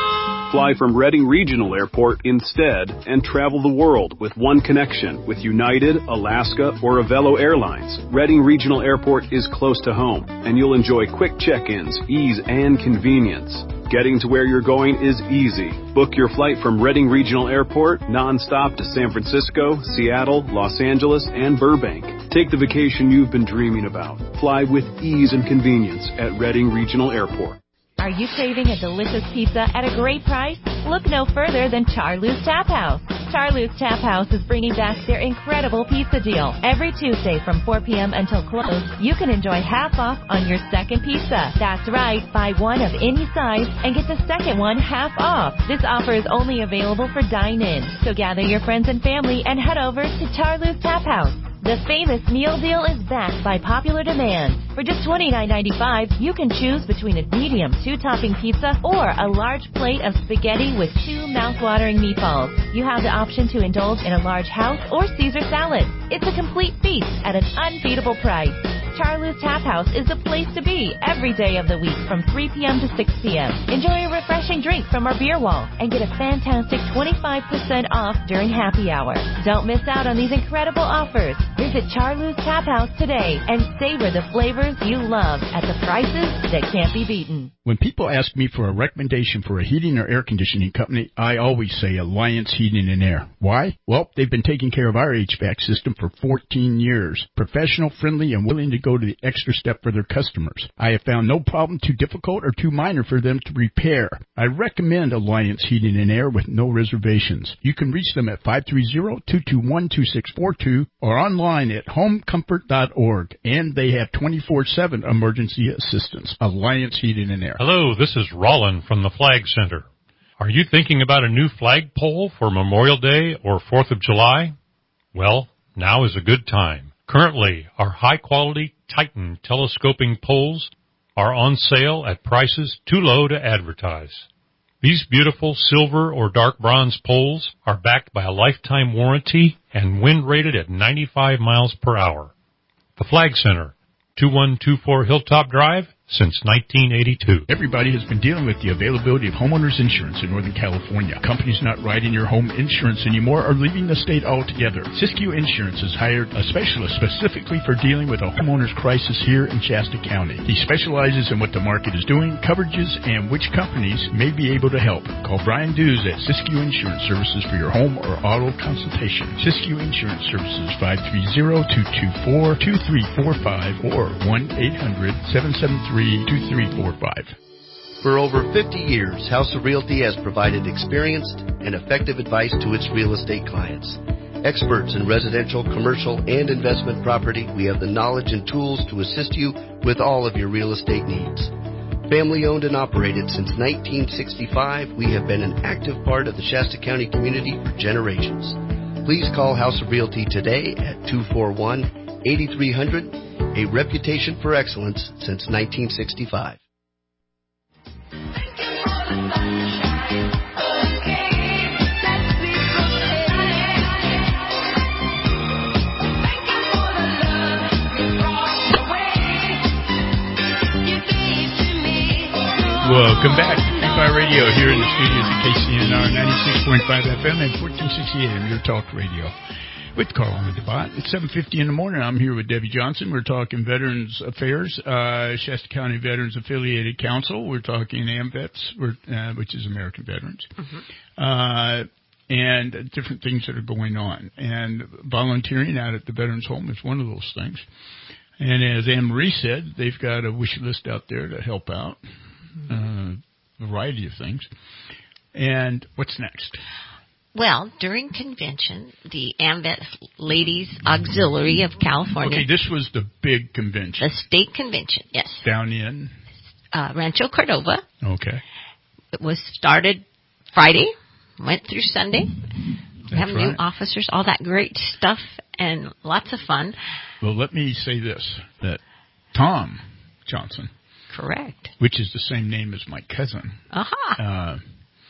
Fly from Redding Regional Airport instead and travel the world with one connection with United, Alaska, or Avelo Airlines. Redding Regional Airport is close to home, and you'll enjoy quick check-ins, ease, and convenience. Getting to where you're going is easy. Book your flight from Redding Regional Airport nonstop to San Francisco, Seattle, Los Angeles, and Burbank. Take the vacation you've been dreaming about. Fly with ease and convenience at Redding Regional Airport. Are you craving a delicious pizza at a great price? Look no further than Charlie's Tap House. Charlie's Tap House is bringing back their incredible pizza deal. Every Tuesday from four p.m. until close, you can enjoy half off on your second pizza. That's right, buy one of any size and get the second one half off. This offer is only available for dine-in. So gather your friends and family and head over to Charlie's Tap House. The famous meal deal is backed by popular demand. For just twenty-nine ninety-five, you can choose between a medium two-topping pizza or a large plate of spaghetti with two mouth-watering meatballs. You have the option to indulge in a large house or Caesar salad. It's a complete feast at an unbeatable price. Charlie's Tap House is the place to be every day of the week from three p.m. to six p.m. Enjoy a refreshing drink from our beer wall and get a fantastic twenty-five percent off during happy hour. Don't miss out on these incredible offers. Visit Charlie's Tap House today and savor the flavors you love at the prices that can't be beaten. When people ask me for a recommendation for a heating or air conditioning company, I always say Alliance Heating and Air. Why? Well, they've been taking care of our H V A C system for fourteen years. Professional, friendly, and willing to go to the extra step for their customers. I have found no problem too difficult or too minor for them to repair. I recommend Alliance Heating and Air with no reservations. You can reach them at five three zero, two two one, two six four two or online at home comfort dot org. And they have twenty-four seven emergency assistance. Alliance Heating and Air. Hello, this is Roland from the Flag Center. Are you thinking about a new flagpole for Memorial Day or fourth of July? Well, now is a good time. Currently, our high-quality Titan telescoping poles are on sale at prices too low to advertise. These beautiful silver or dark bronze poles are backed by a lifetime warranty and wind-rated at ninety-five miles per hour. The Flag Center, two one two four Hilltop Drive, since nineteen eighty-two. Everybody has been dealing with the availability of homeowners insurance in Northern California. Companies not writing your home insurance anymore are leaving the state altogether. Siskiyou Insurance has hired a specialist specifically for dealing with a homeowner's crisis here in Shasta County. He specializes in what the market is doing, coverages, and which companies may be able to help. Call Brian Dews at Siskiyou Insurance Services for your home or auto consultation. Siskiyou Insurance Services, five three zero, two two four, two three four five or one eight hundred, seven seven three, two three four five. For over fifty years, House of Realty has provided experienced and effective advice to its real estate clients. Experts in residential, commercial, and investment property, we have the knowledge and tools to assist you with all of your real estate needs. Family owned and operated since nineteen sixty-five, we have been an active part of the Shasta County community for generations. Please call House of Realty today at two four one, eight three zero zero, a reputation for excellence since nineteen sixty-five. Welcome back to Free Fire Radio here in the studios at K C N R ninety-six point five F M and fourteen sixty A M, your talk radio. With Carl on the dot. It's seven fifty in the morning. I'm here with Debbie Johnson. We're talking Veterans Affairs, uh, Shasta County Veterans Affiliated Council. We're talking AMVETS, we're, uh, which is American Veterans, mm-hmm. uh, and different things that are going on. And volunteering out at the Veterans Home is one of those things. And as Anne Marie said, they've got a wish list out there to help out, uh, a variety of things. And what's next? Well, during convention, the AMVET Ladies Auxiliary of California. Okay, this was the big convention. The state convention, yes. Down in? Uh, Rancho Cordova. Okay. It was started Friday, went through Sunday. That's we have right. new officers, all that great stuff, and lots of fun. Well, let me say this, that Tom Johnson. Correct. Which is the same name as my cousin. Aha. Uh,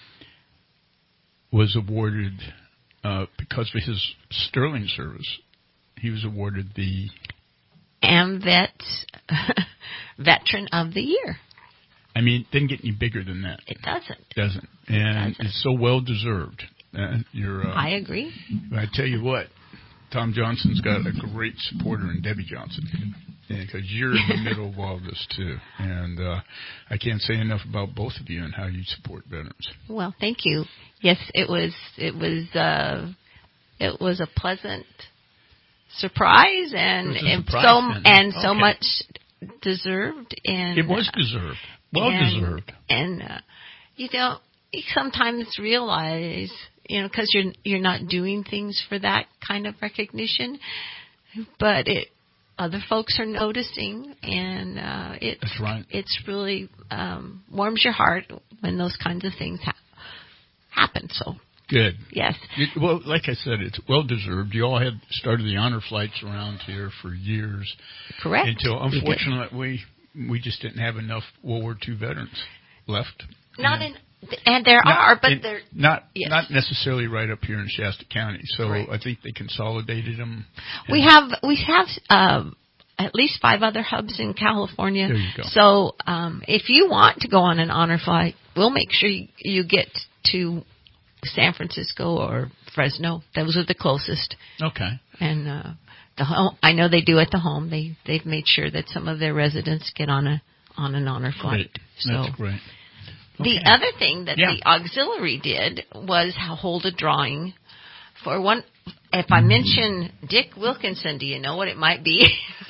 was awarded, uh, because of his sterling service, he was awarded the AMVET Veteran of the Year. I mean, it didn't get any bigger than that. It doesn't. Doesn't. And it doesn't. It's so well deserved. Uh, you're, uh, I agree. I tell you what, Tom Johnson's got a great supporter in Debbie Johnson. Because you're in the middle of all this, too. And uh, I can't say enough about both of you and how you support veterans. Well, thank you. Yes, it was it was, uh, it was a pleasant surprise, and it so surprise, and okay. so much deserved. And it was deserved. Well and, deserved. And, uh, you know, you sometimes realize, you know, because you're, you're not doing things for that kind of recognition, but it, other folks are noticing, and uh, it's That's right. it's really um, warms your heart when those kinds of things ha- happen. So good. Yes. It, well, like I said, it's well deserved. You all had started the honor flights around here for years. Correct. Until unfortunately we we just didn't have enough World War Two veterans left. Not and, in, and there not, are, but in, they're not yes. not necessarily right up here in Shasta County. So right. I think they consolidated them. We have we have um, at least five other hubs in California. There you go. So um, if you want to go on an honor flight, we'll make sure you, you get to San Francisco or Fresno. Those are the closest. Okay. And uh, the home, I know they do at the home. They they've made sure that some of their residents get on a on an honor flight. Great. So that's great. Okay. The other thing that yeah. the auxiliary did was hold a drawing for one. If I mention Dick Wilkinson, do you know what it might be?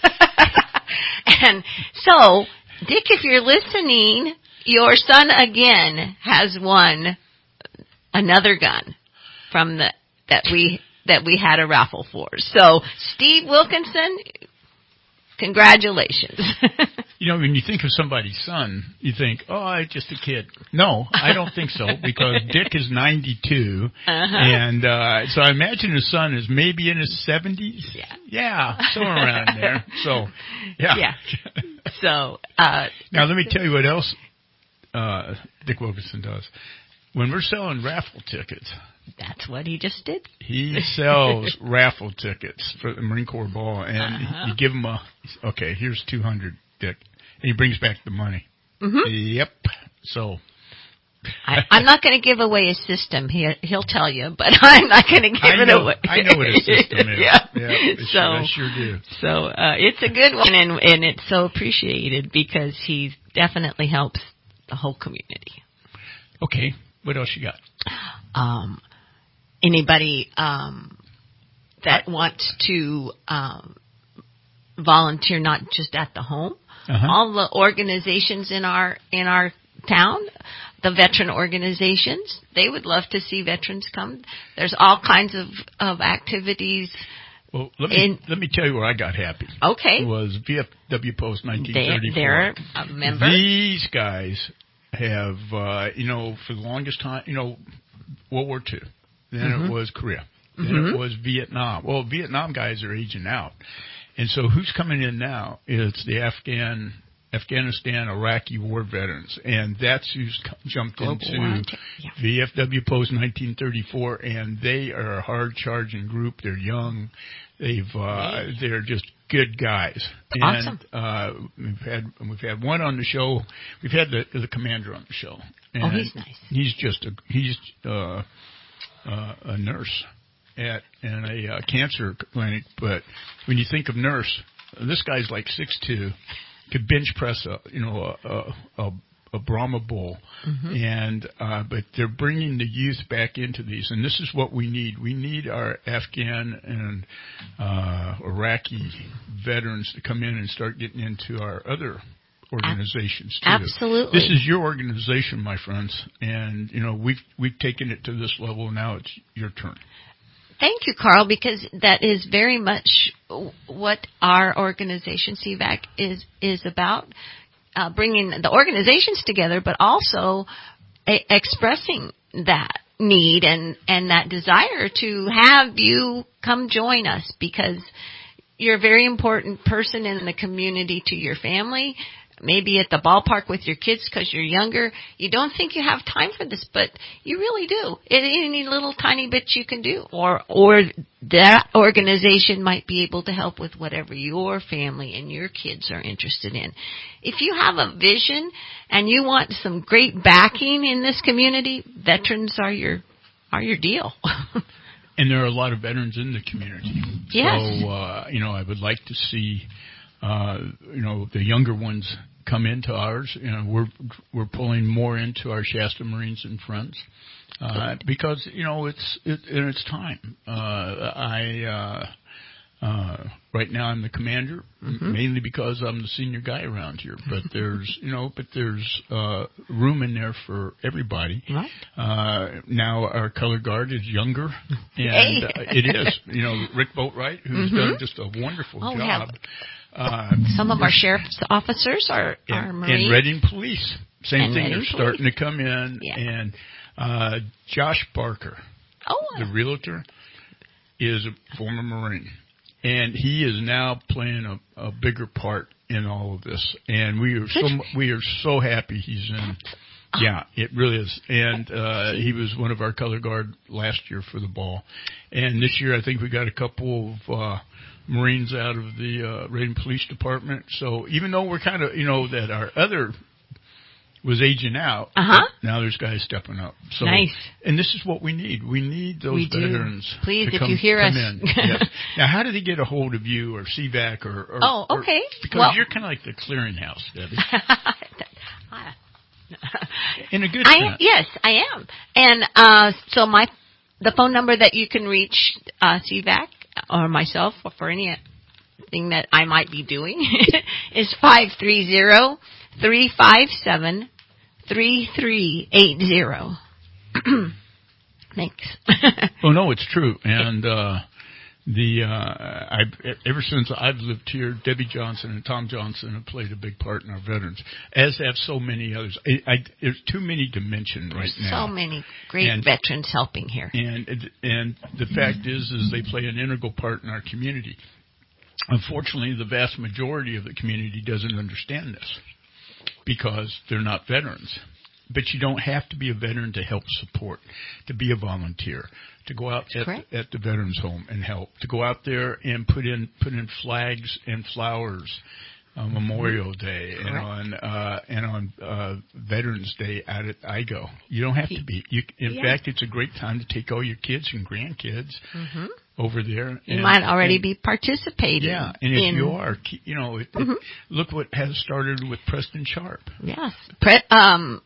And so, Dick, if you're listening, your son again has won another gun from the that we that we had a raffle for. So, Steve Wilkinson, congratulations. You know, when you think of somebody's son, you think, oh, it's just a kid. No, I don't think so, because Dick is ninety-two, uh-huh. and uh, so I imagine his son is maybe in his seventies. Yeah. Yeah, somewhere around there. So, yeah. Yeah. So, uh, now let me tell you what else uh, Dick Wilkinson does. When we're selling raffle tickets, that's what he just did. He sells raffle tickets for the Marine Corps Ball, and uh-huh. you give him a, okay, here's two hundred, Dick. And he brings back the money. Mm-hmm. Yep. So. I, I'm not going to give away his system. He, he'll tell you, but I'm not going to give I it know, away. I know what his system is. Yeah. yeah so, sure, I sure do. So uh, it's a good one, and, and it's so appreciated because he definitely helps the whole community. Okay. What else you got? Um, anybody um, that I, wants to um, volunteer, not just at the home. Uh-huh. All the organizations in our in our town. The veteran organizations, they would love to see veterans come. There's all kinds of, of activities. Well, let me in, let me tell you where I got happy. Okay. It was V F W Post nineteen thirty-four. They're, they're a member. These guys have, uh, you know, for the longest time, you know, World War Two. Then mm-hmm. it was Korea. Then mm-hmm. it was Vietnam. Well, Vietnam guys are aging out. And so who's coming in now? It's the Afghan, Afghanistan, Iraqi war veterans. And that's who's jumped Global into yeah. V F W Post nineteen thirty-four. And they are a hard-charging group. They're young. They've, uh, they're just good guys. Awesome. And, uh, we've had, we've had one on the show. We've had the, the commander on the show. And oh, he's nice. He's just a, he's, uh, uh, a nurse at in a uh, cancer clinic. But when you think of nurse, this guy's like six two, could bench press a, you know, a, a, a a Brahma bull, mm-hmm. and uh, but they're bringing the youth back into these, and this is what we need. We need our Afghan and uh, Iraqi veterans to come in and start getting into our other organizations too. Absolutely, this is your organization, my friends, and you know we've we've taken it to this level. Now it's your turn. Thank you, Carl, because that is very much what our organization, C VAC, is is about. Uh, bringing the organizations together, but also a- expressing that need and, and that desire to have you come join us, because you're a very important person in the community to your family. Maybe at the ballpark with your kids because you're younger. You don't think you have time for this, but you really do. Any little tiny bit you can do. Or or that organization might be able to help with whatever your family and your kids are interested in. If you have a vision and you want some great backing in this community, veterans are your are your deal. And there are a lot of veterans in the community. Yes. So, uh, you know, I would like to see Uh, you know, the younger ones come into ours. You know, we're we're pulling more into our Shasta Marines and Friends uh, because you know it's it, and it's time. Uh, I uh, uh, right now I'm the commander, mm-hmm. mainly because I'm the senior guy around here. But there's you know, but there's uh, room in there for everybody. Right. Uh, now our color guard is younger, and hey. uh, it is. You know, Rick Boatwright, who's mm-hmm. done just a wonderful oh, job. Uh, Some of our sheriff's officers are, and, are Marine. And Reading Police. Same and thing. Reading They're starting Police. to come in. Yeah. And uh, Josh Barker, oh, the realtor, is a former Marine. And he is now playing a, a bigger part in all of this. And we are so we are so happy he's in. Yeah, it really is. And uh, he was one of our color guard last year for the ball. And this year I think we got a couple of uh, Marines out of the uh, Reading Police Department. So even though we're kind of, you know, that our other was aging out, uh-huh. now there's guys stepping up. So, nice. And this is what we need. We need those we veterans Please, to if come, you hear come us. in. Yes. Now, how do they get a hold of you or C VAC or, or oh, okay. Or, because well, you're kind of like the clearinghouse, Debbie. In a good I sense. Yes, I am. And uh, so my the phone number that you can reach uh, C VAC or myself or for anything that I might be doing is five three zero, three five seven, three three eight zero. Thanks. Oh, no, it's true. And uh, the uh, I ever since I've lived here, Debbie Johnson and Tom Johnson have played a big part in our veterans, as have so many others. I, I, there's too many to mention right there's now. So many great and, veterans helping here. And and the fact is, is they play an integral part in our community. Unfortunately, the vast majority of the community doesn't understand this because they're not veterans. But you don't have to be a veteran to help support, to be a volunteer, to go out at, at the veterans home and help, to go out there and put in put in flags and flowers on Memorial Day and on uh, and on uh, Veterans Day out at I G O. You don't have to be. You, in yeah. fact, it's a great time to take all your kids and grandkids mm-hmm. over there. You and, might already and, be participating. Yeah, and if in, you are, you know, it, mm-hmm. it, look what has started with Preston Sharp. Yes. Pre- um.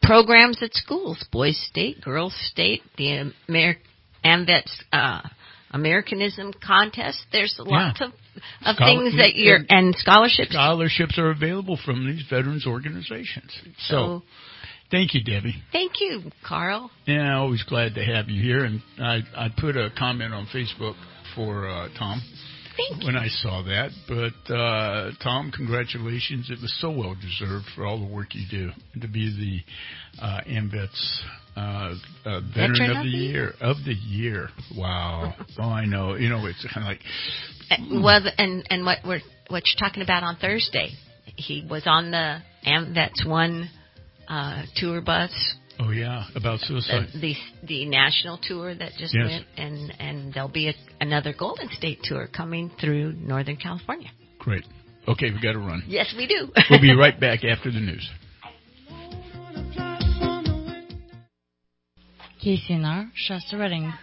Programs at schools, Boys State, Girls State, the American AMVETS uh, Americanism contest. There's lots Yeah. of, of Schol- things that you're, and scholarships. Scholarships are available from these veterans organizations. So, So, thank you, Debbie. thank you, Carl. Yeah, always glad to have you here. And I, I put a comment on Facebook for uh, Tom Thank when I saw that. But, uh, Tom, congratulations. It was so well deserved for all the work you do to be the uh, AMVETS uh, uh, Veteran, Veteran of of the the Year. Of the Year. Wow. Oh, I know. You know, it's kind of like... Uh, Well, and and what we're what you're talking about on Thursday, he was on the AMVETS One uh, tour bus. Oh, yeah, about suicide. The, the the national tour that just Yes. went, and and there'll be a, another Golden State tour coming through Northern California. Great. Okay, we got to run. Yes, we do. We'll be right back after the news. K C N R, Shasta Redding.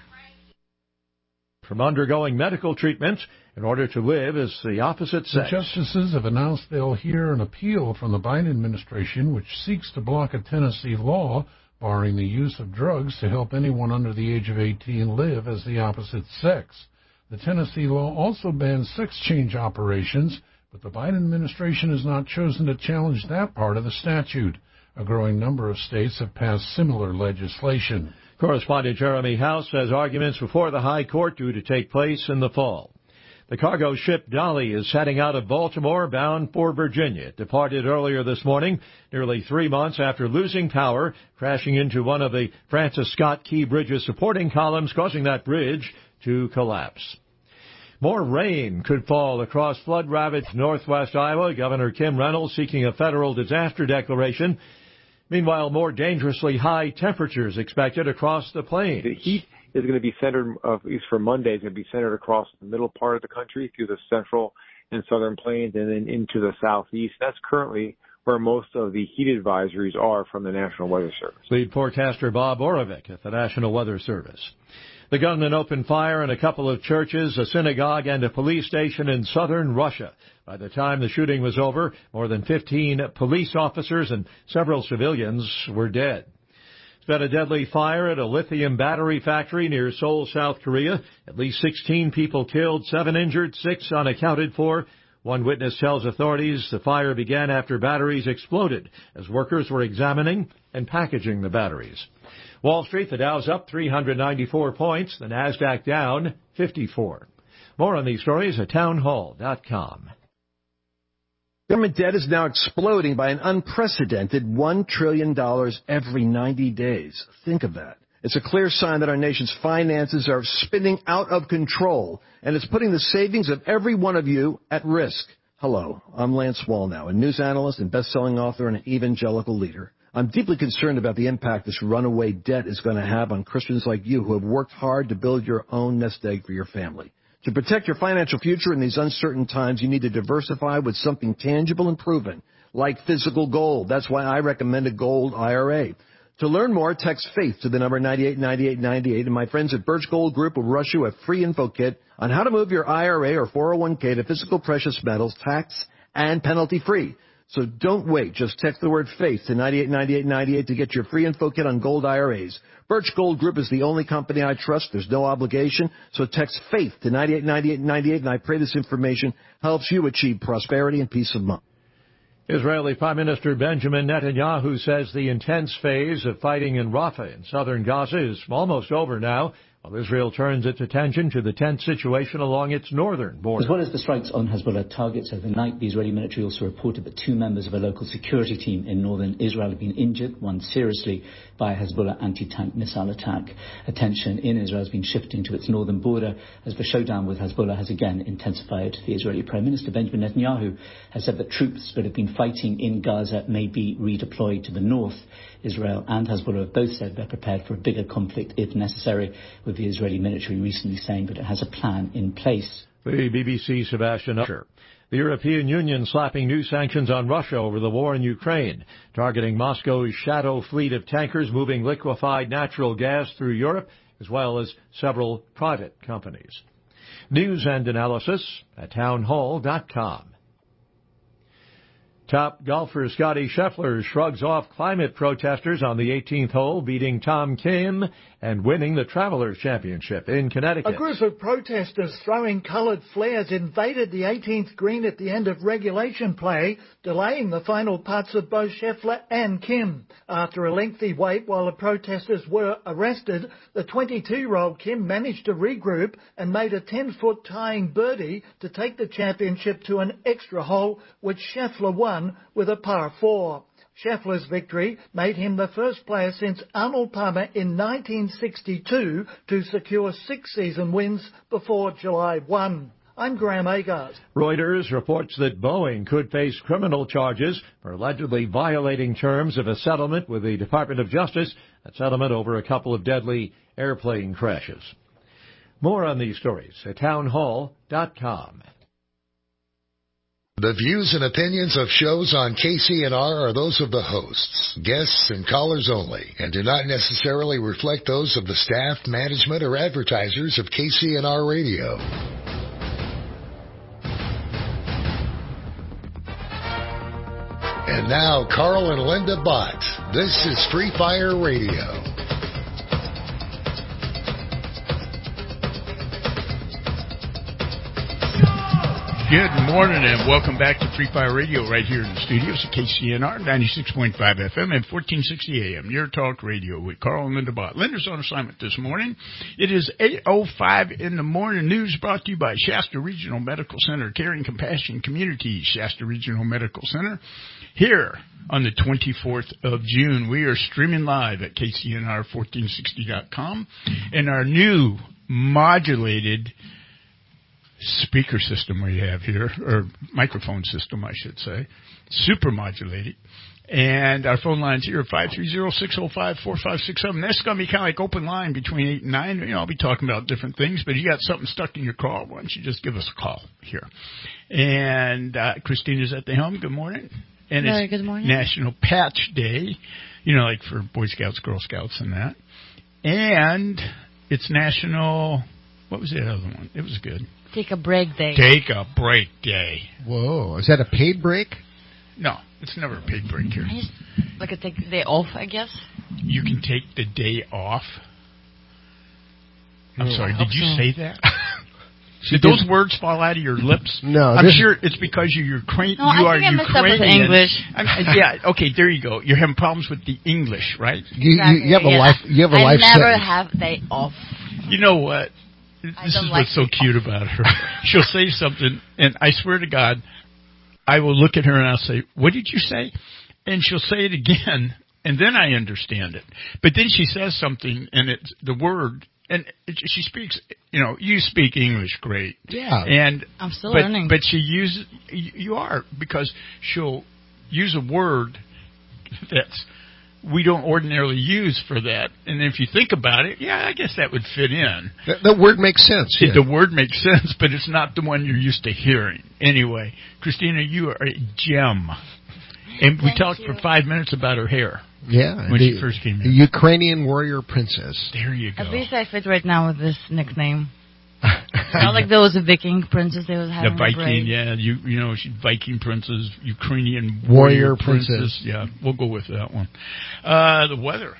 From undergoing medical treatment in order to live as the opposite The sex. justices have announced they'll hear an appeal from the Biden administration which seeks to block a Tennessee law barring the use of drugs to help anyone under the age of eighteen live as the opposite sex. The Tennessee law also bans sex change operations, but the Biden administration has not chosen to challenge that part of the statute. A growing number of states have passed similar legislation. Correspondent Jeremy House says arguments before the High Court due to take place in the fall. The cargo ship Dolly is heading out of Baltimore bound for Virginia. It departed earlier this morning, nearly three months after losing power, crashing into one of the Francis Scott Key Bridge's supporting columns, causing that bridge to collapse. More rain could fall across flood-ravaged northwest Iowa. Governor Kim Reynolds seeking a federal disaster declaration. Meanwhile, more dangerously high temperatures expected across the plains. The heat is going to be centered, uh, at least for Monday, is going to be centered across the middle part of the country through the central and southern plains and then into the southeast. That's currently where most of the heat advisories are from the National Weather Service. Lead forecaster Bob Borovic at the National Weather Service. The gunman opened fire in a couple of churches, a synagogue, and a police station in southern Russia. By the time the shooting was over, more than fifteen police officers and several civilians were dead. It's been a deadly fire at a lithium battery factory near Seoul, South Korea. At least sixteen people killed, seven injured, six unaccounted for. One witness tells authorities the fire began after batteries exploded as workers were examining and packaging the batteries. Wall Street, the Dow's up three hundred ninety-four points, the Nasdaq down fifty-four. More on these stories at townhall dot com. Government debt is now exploding by an unprecedented one trillion dollars every ninety days. Think of that. It's a clear sign that our nation's finances are spinning out of control, and it's putting the savings of every one of you at risk. Hello, I'm Lance Wallnow, a news analyst and best-selling author and an evangelical leader. I'm deeply concerned about the impact this runaway debt is going to have on Christians like you who have worked hard to build your own nest egg for your family. To protect your financial future in these uncertain times, you need to diversify with something tangible and proven, like physical gold. That's why I recommend a gold I R A. To learn more, text FAITH to the number nine eight nine eight nine eight, and my friends at Birch Gold Group will rush you a free info kit on how to move your I R A or four oh one k to physical precious metals, tax and penalty-free. So don't wait. Just text the word FAITH to nine eight nine eight nine eight to get your free info kit on gold I R As. Birch Gold Group is the only company I trust. There's no obligation. So text FAITH to nine eight nine eight nine eight, and I pray this information helps you achieve prosperity and peace of mind. Israeli Prime Minister Benjamin Netanyahu says the intense phase of fighting in Rafah in southern Gaza is almost over now, while Israel turns its attention to the tense situation along its northern border. As well as the strikes on Hezbollah targets overnight, the Israeli military also reported that two members of a local security team in northern Israel have been injured, one seriously, by a Hezbollah anti-tank missile attack. Attention in Israel has been shifting to its northern border as the showdown with Hezbollah has again intensified. The Israeli Prime Minister Benjamin Netanyahu has said that troops that have been fighting in Gaza may be redeployed to the north. Israel and Hezbollah have both said they're prepared for a bigger conflict if necessary, with the Israeli military recently saying that it has a plan in place. The B B C's Sebastian Usher. The European Union slapping new sanctions on Russia over the war in Ukraine, targeting Moscow's shadow fleet of tankers moving liquefied natural gas through Europe, as well as several private companies. News and analysis at townhall dot com. Top golfer Scotty Scheffler shrugs off climate protesters on the eighteenth hole, beating Tom Kim and winning the Travelers Championship in Connecticut. A group of protesters throwing coloured flares invaded the eighteenth green at the end of regulation play, delaying the final putts of both Scheffler and Kim. After a lengthy wait while the protesters were arrested, the twenty-two-year-old Kim managed to regroup and made a ten-foot tying birdie to take the championship to an extra hole, which Scheffler won with a par four. Scheffler's victory made him the first player since Arnold Palmer in nineteen sixty-two to secure six season wins before July first. I'm Graham Agard. Reuters reports that Boeing could face criminal charges for allegedly violating terms of a settlement with the Department of Justice, a settlement over a couple of deadly airplane crashes. More on these stories at townhall dot com. The views and opinions of shows on K C N R are those of the hosts, guests, and callers only, and do not necessarily reflect those of the staff, management, or advertisers of K C N R Radio. And now, Carl and Linda Bott. This is Free Fire Radio. Good morning and welcome back to Free Fire Radio right here in the studios of K C N R ninety-six point five F M and fourteen sixty A M. Your talk radio with Carl and Linda Bott. Linda's on assignment this morning. It is eight oh five in the morning. News brought to you by Shasta Regional Medical Center, Caring Compassion Communities, Shasta Regional Medical Center. Here on the twenty-fourth of June, we are streaming live at K C N R fourteen sixty dot com and our new modulated speaker system we have here, or microphone system, I should say, super modulated. And our phone lines here are five three zero, six oh five, four five six seven. That's going to be kind of like open line between eight and nine. You know, I'll be talking about different things, but if you got something stuck in your car, why don't you just give us a call here. And uh, Christina's at the helm. Good morning. And Very it's good morning. National Patch Day, you know, like for Boy Scouts, Girl Scouts, and that. And it's National, what was the other one? It was good. Take a break day. Take a break day. Whoa. Is that a paid break? No, it's never a paid break here. I just, like a take the day off, I guess. You can take the day off. I'm Oh, sorry, I did hope you so. say that? Did those words fall out of your lips? No. I'm this- sure it's because you're Ukrainian. No, I you are think I messed up with Ukrainian. English. I mean, yeah, okay, there you go. You're having problems with the English, right? You, you, you have a Yeah. life. You have a I life never sentence. have day off. You know what? This I is don't like what's so cute about her. She'll say something, and I swear to God, I will look at her and I'll say, "What did you say?" And she'll say it again, and then I understand it. But then she says something, and it's the word, and it, she speaks. You know, you speak English great. Yeah. And I'm still but, learning. But she uses you are because she'll use a word that's we don't ordinarily use for that. And if you think about it, yeah, I guess that would fit in. The, the word makes sense. It, Yeah. the word makes sense, but it's not the one you're used to hearing. Anyway, Christina, you are a gem. And we Thank talked you. for five minutes about her hair Yeah. when the, she first came the in. Ukrainian warrior princess. There you go. At least I fit right now with this nickname. Not like those Viking princess they was The having. Viking, yeah, you you know, she's Viking princess, Ukrainian Warrior warrior princess. princess. Yeah, we'll go with that one. Uh, the weather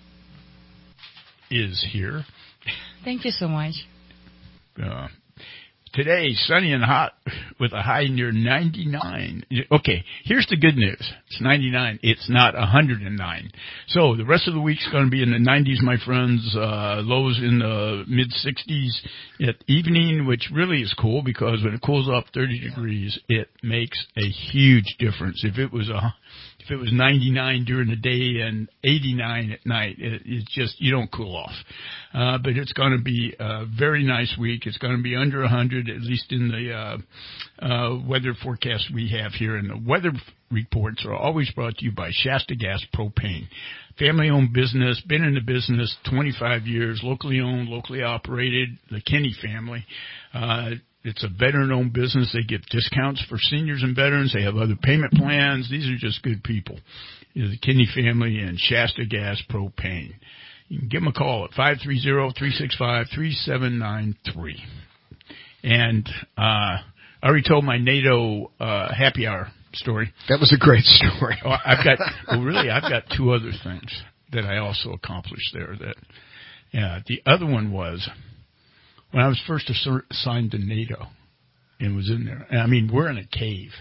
is here. Thank you so much. Uh, today, sunny and hot with a high near ninety-nine. Okay, here's the good news. It's ninety-nine. It's not one hundred nine. So the rest of the week's going to be in the nineties, my friends. Uh, lows in the mid-sixties at evening, which really is cool because when it cools off thirty degrees, it makes a huge difference. If it was a If it was ninety-nine during the day and eighty-nine at night, it, it's just, you don't cool off. Uh, but it's going to be a very nice week. It's going to be under one hundred, at least in the uh, uh, weather forecast we have here. And the weather reports are always brought to you by Shasta Gas Propane. Family-owned business, been in the business twenty-five years, locally owned, locally operated, the Kenny family. Uh, It's a veteran-owned business. They give discounts for seniors and veterans. They have other payment plans. These are just good people. You know, the Kinney family and Shasta Gas Propane. You can give them a call at five three zero, three six five, three seven nine three. And uh, I already told my NATO uh, happy hour story. That was a great story. Oh, I've got well, really, I've got two other things that I also accomplished there. That, yeah, the other one was when I was first assigned to NATO and was in there. I mean, we're in a cave.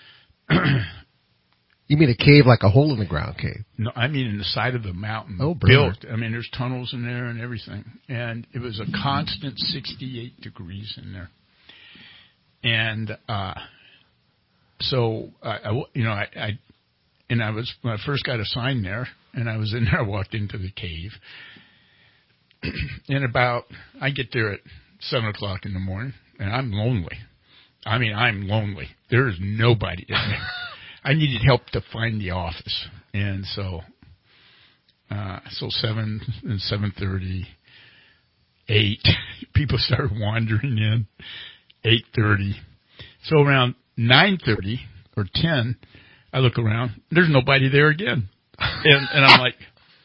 You mean a cave like a hole in the ground cave? No, I mean in the side of the mountain. Oh, built. I mean, there's tunnels in there and everything. And it was a constant sixty-eight degrees in there. And uh, so, I, I, you know, I, I, and I was, when I first got assigned there, and I was in there, I walked into the cave. And about, I get there at seven o'clock in the morning, and I'm lonely. I mean, I'm lonely. There is nobody in there. I needed help to find the office. And so, uh, so seven and seven thirty, eight, people started wandering in, eight thirty. So around nine thirty or ten, I look around, there's nobody there again. And, and I'm like,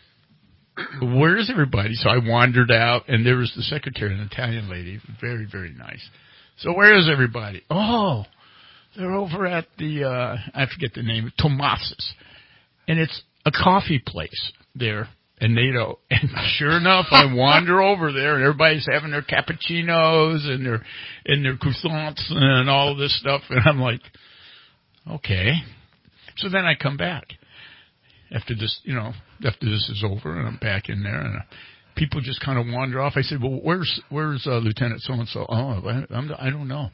where is everybody? So I wandered out, and there was the secretary, an Italian lady, very, very nice. So where is everybody? Oh, they're over at the, uh, I forget the name, Tomas's. And it's a coffee place there in NATO. And sure enough, I wander over there, and everybody's having their cappuccinos and their, and their croissants and all of this stuff. And I'm like, okay. So then I come back. After this, you know, after this is over, and I'm back in there, and uh, people just kind of wander off. I said, well, where's, where's, uh, Lieutenant so-and-so? Oh, I, I'm, I don't know.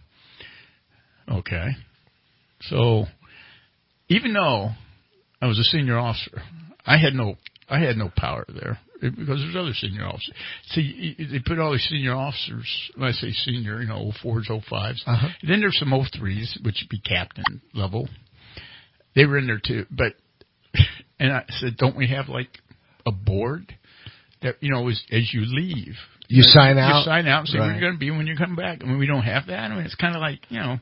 Okay. So, even though I was a senior officer, I had no, I had no power there because there's other senior officers. See, they put all these senior officers, when I say senior, you know, oh fours, oh fives. Uh-huh. Then there's some oh threes, which would be captain level. They were in there too, but, and I said, don't we have like a board that, you know, as, as you leave, you, you know, sign you, out, you sign out and say right. where you're going to be when you come back. I mean, we don't have that. I mean, it's kind of like, you know.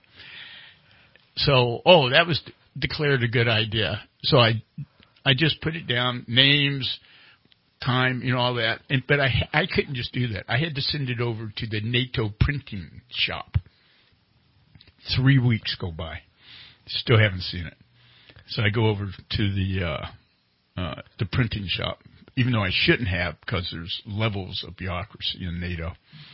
So, oh, that was declared a good idea. So I, I just put it down, names, time, you know, all that. And, but I, I couldn't just do that. I had to send it over to the NATO printing shop. Three weeks go by. Still haven't seen it. So I go over to the, uh, uh, the printing shop, even though I shouldn't have because there's levels of bureaucracy in NATO.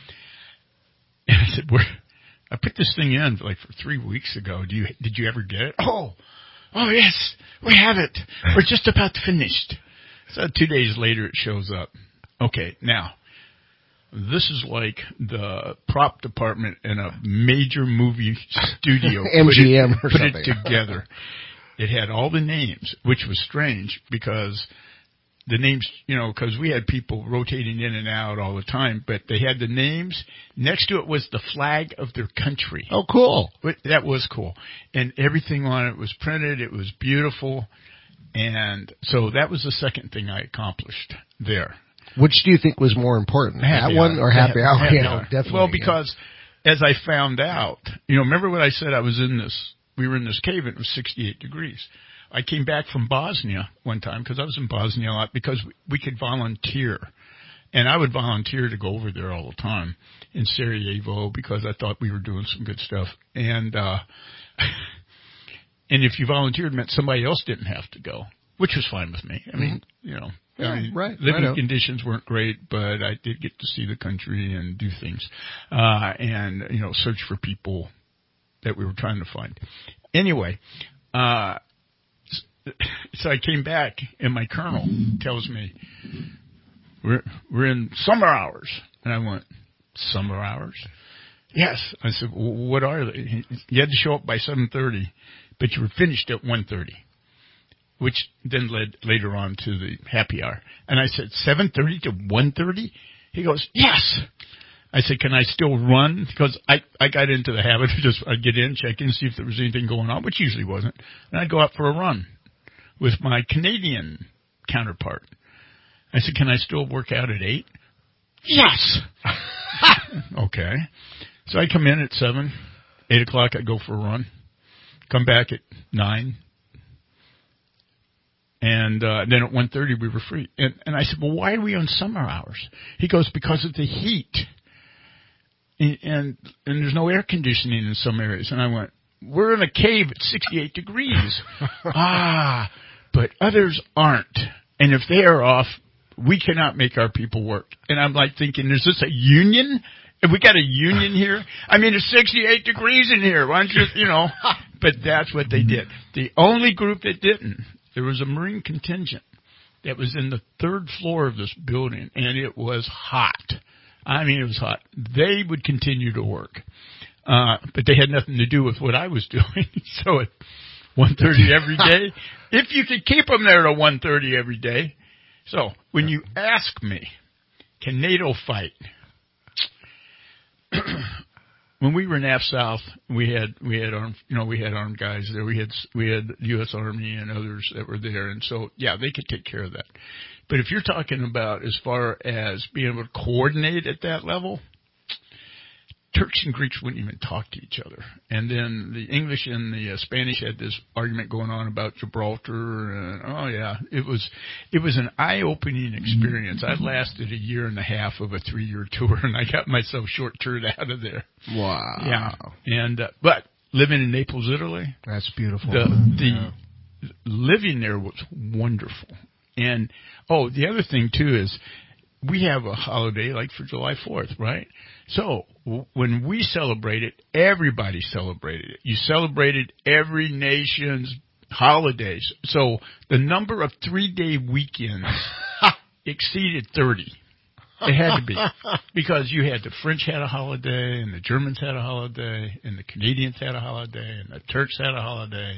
And I said, where? I put this thing in like for three weeks ago. Do you, did you ever get it? Oh, oh yes, we have it. We're just about finished. So two days later it shows up. Okay, now, this is like the prop department in a major movie studio. M G M put it, or put something. it together. It had all the names, which was strange because the names, you know, because we had people rotating in and out all the time, but they had the names. Next to it was the flag of their country. Oh, cool. That was cool. And everything on it was printed. It was beautiful. And so that was the second thing I accomplished there. Which do you think was more important, Happy that one hour. or happy, happy hour? Happy Yeah, hour. definitely. Well, because yeah. as I found out, you know, remember what I said I was in this, we were in this cave and it was sixty-eight degrees. I came back from Bosnia one time because I was in Bosnia a lot because we, we could volunteer. And I would volunteer to go over there all the time in Sarajevo because I thought we were doing some good stuff. And, uh, and if you volunteered, it meant somebody else didn't have to go, which was fine with me. I mean, mm-hmm. you know, yeah, I mean, right, living right conditions weren't great, but I did get to see the country and do things, uh, and, you know, search for people that we were trying to find. Anyway, uh, so I came back, and my colonel tells me, we're, we're in summer hours. And I went, summer hours? Yes. I said, well, what are they? You had to show up by seven thirty, but you were finished at one thirty, which then led later on to the happy hour. And I said, seven thirty to one thirty? He goes, yes. I said, can I still run? Because I, I got into the habit of just, I'd get in, check in, see if there was anything going on, which usually wasn't. And I'd go out for a run with my Canadian counterpart. I said, can I still work out at eight? Yes. Okay. So I come in at seven, eight o'clock, I go for a run, come back at nine. And uh, then at one thirty we were free. And, and I said, well, why are we on summer hours? He goes, because of the heat. And, and and there's no air conditioning in some areas. And I went, we're in a cave at sixty-eight degrees. ah, but others aren't. And if they are off, we cannot make our people work. And I'm like thinking, is this a union? Have we got a union here? I mean, it's sixty-eight degrees in here. Why don't you, you know? But that's what they did. The only group that didn't, there was a Marine contingent that was in the third floor of this building, and it was hot. I mean, it was hot. They would continue to work. Uh, but they had nothing to do with what I was doing. So at one thirty every day, if you could keep them there at one thirty every day. So when you ask me, can NATO fight? When we were in Af South, we had we had armed you know we had armed guys there. We had we had U S Army and others that were there, and so yeah, they could take care of that. But if you're talking about as far as being able to coordinate at that level, Turks and Greeks wouldn't even talk to each other. And then the English and the uh, Spanish had this argument going on about Gibraltar. And, oh, yeah, it was it was an eye-opening experience. I lasted a year and a half of a three-year tour, and I got myself short-toured out of there. Wow. Yeah. And uh, but living in Naples, Italy. That's beautiful. The, the yeah. living there was wonderful. And, oh, the other thing, too, is we have a holiday like for July fourth, right? So w- when we celebrate it, everybody celebrated it. You celebrated every nation's holidays. So the number of three-day weekends exceeded thirty. It had to be. Because you had the French had a holiday, and the Germans had a holiday, and the Canadians had a holiday, and the Turks had a holiday,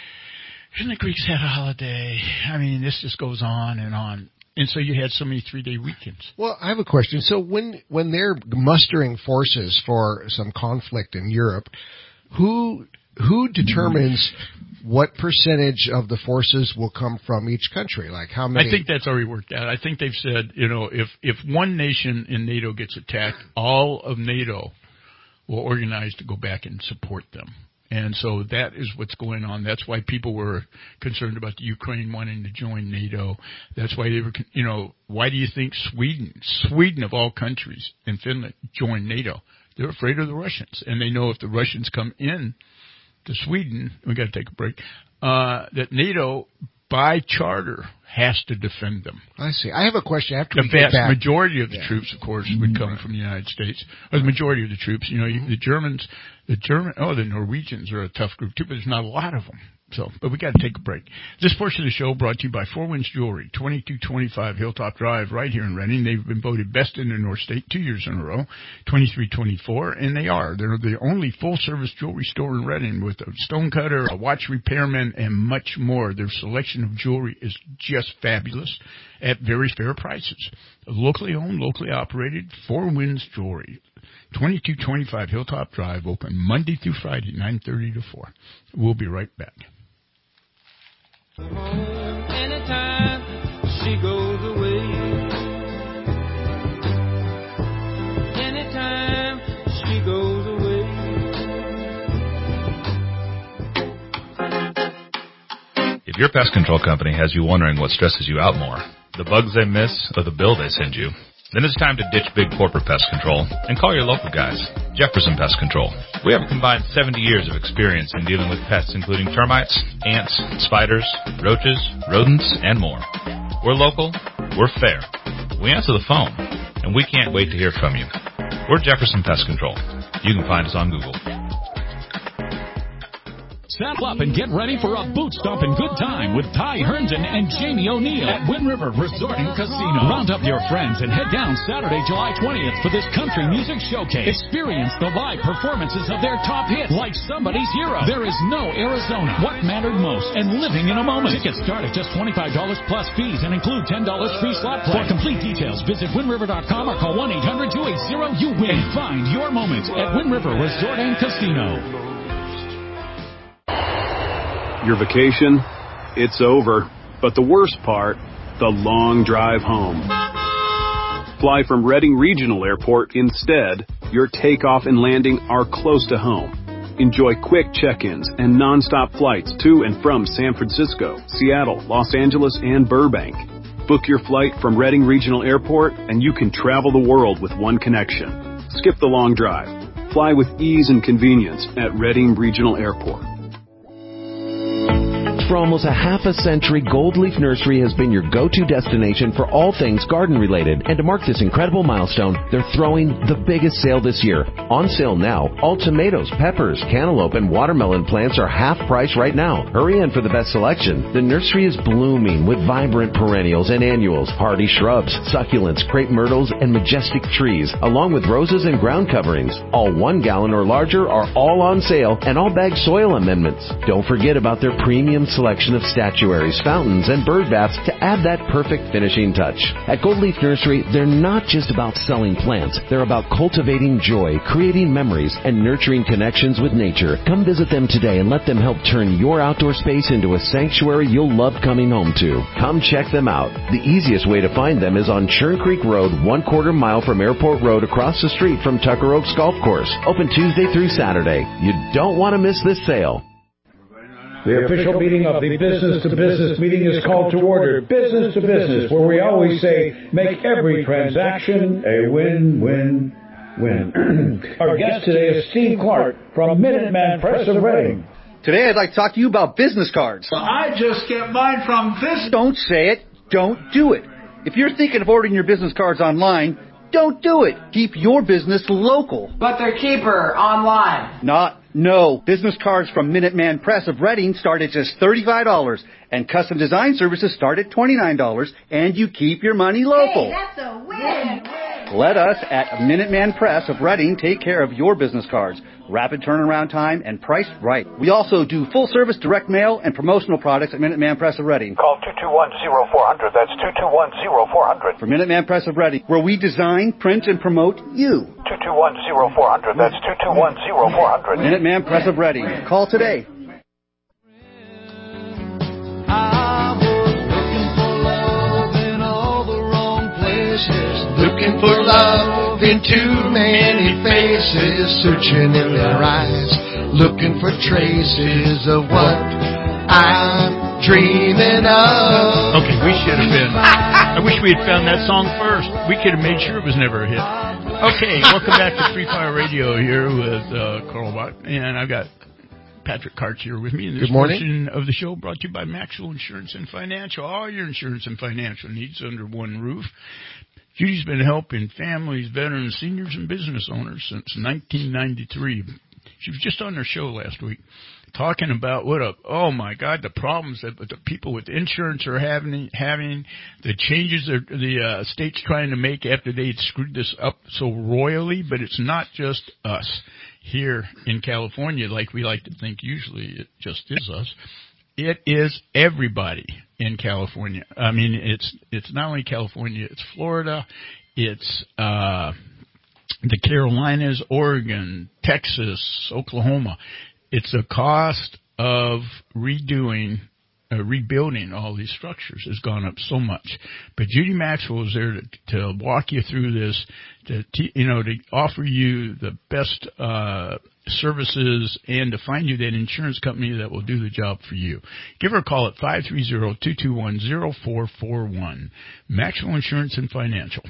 and the Greeks had a holiday. I mean, this just goes on and on. And so you had so many three-day weekends. Well, I have a question. So when when they're mustering forces for some conflict in Europe, who who determines what percentage of the forces will come from each country? Like how many? I think that's already worked out. I think they've said, you know, if if one nation in NATO gets attacked, all of NATO will organize to go back and support them. And so that is what's going on. That's why people were concerned about the Ukraine wanting to join NATO. That's why they were, you know, why do you think Sweden, Sweden of all countries, and Finland joined NATO? They're afraid of the Russians. And they know if the Russians come in to Sweden, we got to take a break, uh, that NATO, by charter, has to defend them. I see. I have a question. After the we get vast back. majority of the yeah. troops, of course, would come from the United States. Or the majority of the troops. You know, mm-hmm. the Germans, the German, oh, the Norwegians are a tough group too, but there's not a lot of them. So, but we got to take a break. This portion of the show brought to you by Four Winds Jewelry, twenty-two twenty-five Hilltop Drive, right here in Reading. They've been voted best in the North State two years in a row, twenty-three twenty-four, and they are. They're the only full-service jewelry store in Reading with a stone cutter, a watch repairman, and much more. Their selection of jewelry is just fabulous at very fair prices. Locally owned, locally operated, Four Winds Jewelry. twenty-two twenty-five Hilltop Drive, open Monday through Friday, nine thirty to four. We'll be right back. Anytime she goes away, anytime she goes away. If your pest control company has you wondering what stresses you out more, the bugs they miss or the bill they send you, then it's time to ditch big corporate pest control and call your local guys, Jefferson Pest Control. We have a combined seventy years of experience in dealing with pests including termites, ants, spiders, roaches, rodents, and more. We're local, we're fair, we answer the phone, and we can't wait to hear from you. We're Jefferson Pest Control. You can find us on Google. Saddle up and get ready for a boot-stomping good time with Ty Herndon and Jamie O'Neill at Wind River Resort and Casino. Round up your friends and head down Saturday, July twentieth for this country music showcase. Experience the live performances of their top hits like Somebody's Hero. There is no Arizona, What Mattered Most, and Living in a Moment. Tickets start at just twenty-five dollars plus fees and include ten dollars free slot play. For complete details, visit wind river dot com or call one eight hundred two eight zero you win and find your moment at Wind River Resort and Casino. Your vacation, it's over. But the worst part, the long drive home. Fly from Reading Regional Airport instead. Your takeoff and landing are close to home. Enjoy quick check-ins and non-stop flights to and from San Francisco, Seattle, Los Angeles, and Burbank. Book your flight from Reading Regional Airport and you can travel the world with one connection. Skip the long drive. Fly with ease and convenience at Redding Regional Airport. For almost a half a century, Gold Leaf Nursery has been your go-to destination for all things garden-related. And to mark this incredible milestone, they're throwing the biggest sale this year. On sale now, all tomatoes, peppers, cantaloupe, and watermelon plants are half price right now. Hurry in for the best selection. The nursery is blooming with vibrant perennials and annuals, hardy shrubs, succulents, crepe myrtles, and majestic trees, along with roses and ground coverings. All one gallon or larger are all on sale, and all bag soil amendments. Don't forget about their premium selection of statuaries, fountains, and bird baths to add that perfect finishing touch. At Gold Leaf Nursery, they're not just about selling plants. They're about cultivating joy, creating memories, and nurturing connections with nature. Come visit them today and let them help turn your outdoor space into a sanctuary you'll love coming home to. Come check them out. The easiest way to find them is on Churn Creek Road, one quarter mile from Airport Road across the street from Tucker Oaks Golf Course. Open Tuesday through Saturday. You don't want to miss this sale. The official meeting of the Business to Business meeting is called to order. Business to Business, where we always say, make every transaction a win-win-win. Our guest today is Steve Clark from Minuteman Press of Redding. Today I'd like to talk to you about business cards. Well, I just get mine from this. Don't say it. Don't do it. If you're thinking of ordering your business cards online, don't do it. Keep your business local. But they're cheaper online. Not. No. Business cards from Minuteman Press of Redding start at just thirty-five dollars, and custom design services start at twenty-nine dollars, and you keep your money local. Hey, that's a win. Let us at Minuteman Press of Redding take care of your business cards. Rapid turnaround time and priced right. We also do full-service direct mail and promotional products at Minuteman Press of Redding. Call two two one, zero four zero zero. That's two two one, zero four zero zero. For Minuteman Press of Redding, where we design, print, and promote you. two two one, zero four zero zero. That's two two one, zero four zero zero. Minuteman Press of Redding. Call today. I was looking for love in all the wrong places. Looking for love in too many faces, searching in their eyes, looking for traces of what I'm dreaming of. Okay, we should have been. I wish we had found that song first. We could have made sure it was never a hit. Okay, welcome back to Free Fire Radio here with uh, Carl Watt, and I've got Patrick Karch here with me. And this Good morning. portion of the show brought to you by Maxwell Insurance and Financial. All your insurance and financial needs under one roof. Judy's been helping families, veterans, seniors, and business owners since nineteen ninety-three. She was just on their show last week talking about what a, oh my God, the problems that the people with insurance are having, having the changes that the uh, state's trying to make after they screwed this up so royally. But it's not just us here in California like we like to think usually. It just is us. It is everybody in California. I mean, it's it's not only California, it's Florida, it's uh, the Carolinas, Oregon, Texas, Oklahoma. It's a cost of redoing, uh, rebuilding all these structures has gone up so much. But Judy Maxwell is there to, to walk you through this, to you know, to offer you the best uh services and to find you that insurance company that will do the job for you. Give her a call at five three zero, two two one, zero four four one. Maxwell Insurance and Financial.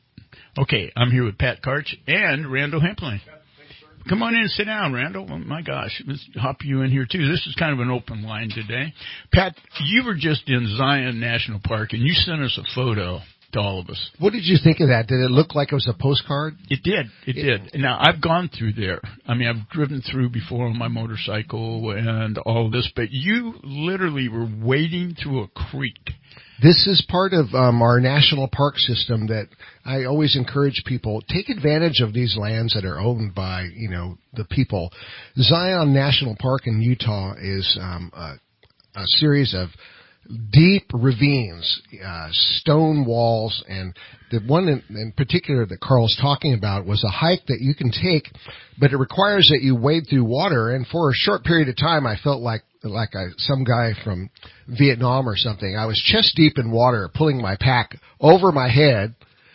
Okay, I'm here with Pat Karch and Randall Hempling. Come on in and sit down, Randall. Oh, my gosh, let's hop you in here, too. This is kind of an open line today. Pat, you were just in Zion National Park, and you sent us a photo to all of us. What did you think of that? Did it look like it was a postcard? It did. It, it did. Now, I've gone through there. I mean, I've driven through before on my motorcycle and all this, but you literally were wading through a creek. This is part of um, our national park system that I always encourage people, take advantage of these lands that are owned by, you know, the people. Zion National Park in Utah is um, a, a series of deep ravines, uh, stone walls, and the one in, in particular that Carl's talking about was a hike that you can take, but it requires that you wade through water. And for a short period of time, I felt like like I, some guy from Vietnam or something. I was chest deep in water, pulling my pack over my head,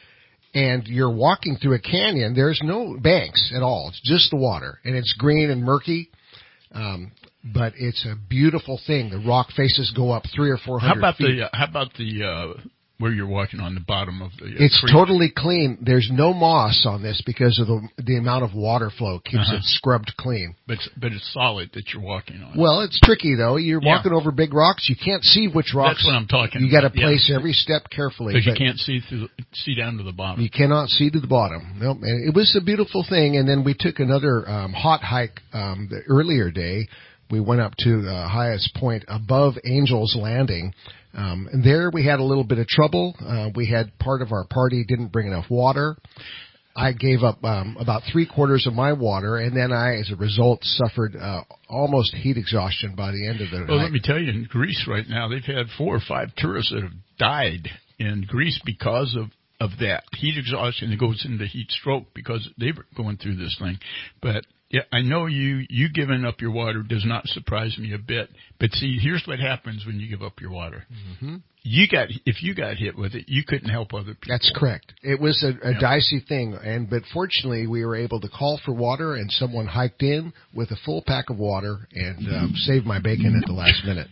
and you're walking through a canyon. There's no banks at all. It's just the water, and it's green and murky. Um, But it's a beautiful thing. The rock faces go up three or four hundred How about feet. the uh, how about the uh, where you're walking on the bottom of the. Uh, it's creek. totally clean. There's no moss on this because of the the amount of water flow keeps Uh-huh. it scrubbed clean. But it's, but it's solid that you're walking on. Well, it's tricky though. You're Yeah. walking over big rocks. You can't see which rocks. That's what I'm talking You got to about, yeah. place every step carefully Because you but can't see through, see down to the bottom. You cannot see to the bottom. Nope. And it was a beautiful thing. And then we took another um, hot hike um, the earlier day. We went up to the highest point above Angel's Landing. Um, and there we had a little bit of trouble. Uh, we had part of our party didn't bring enough water. I gave up um, about three quarters of my water, and then I, as a result, suffered uh, almost heat exhaustion by the end of the Well, night. let me tell you, in Greece right now, they've had four or five tourists that have died in Greece because of, of that heat exhaustion that goes into heat stroke because they were going through this thing. But yeah, I know you, you giving up your water does not surprise me a bit. But see, here's what happens when you give up your water. Mm-hmm. You got, if you got hit with it, you couldn't help other people. That's correct. It was a, a Yeah. dicey thing, and but fortunately we were able to call for water, and someone hiked in with a full pack of water and um, saved my bacon at the last minute.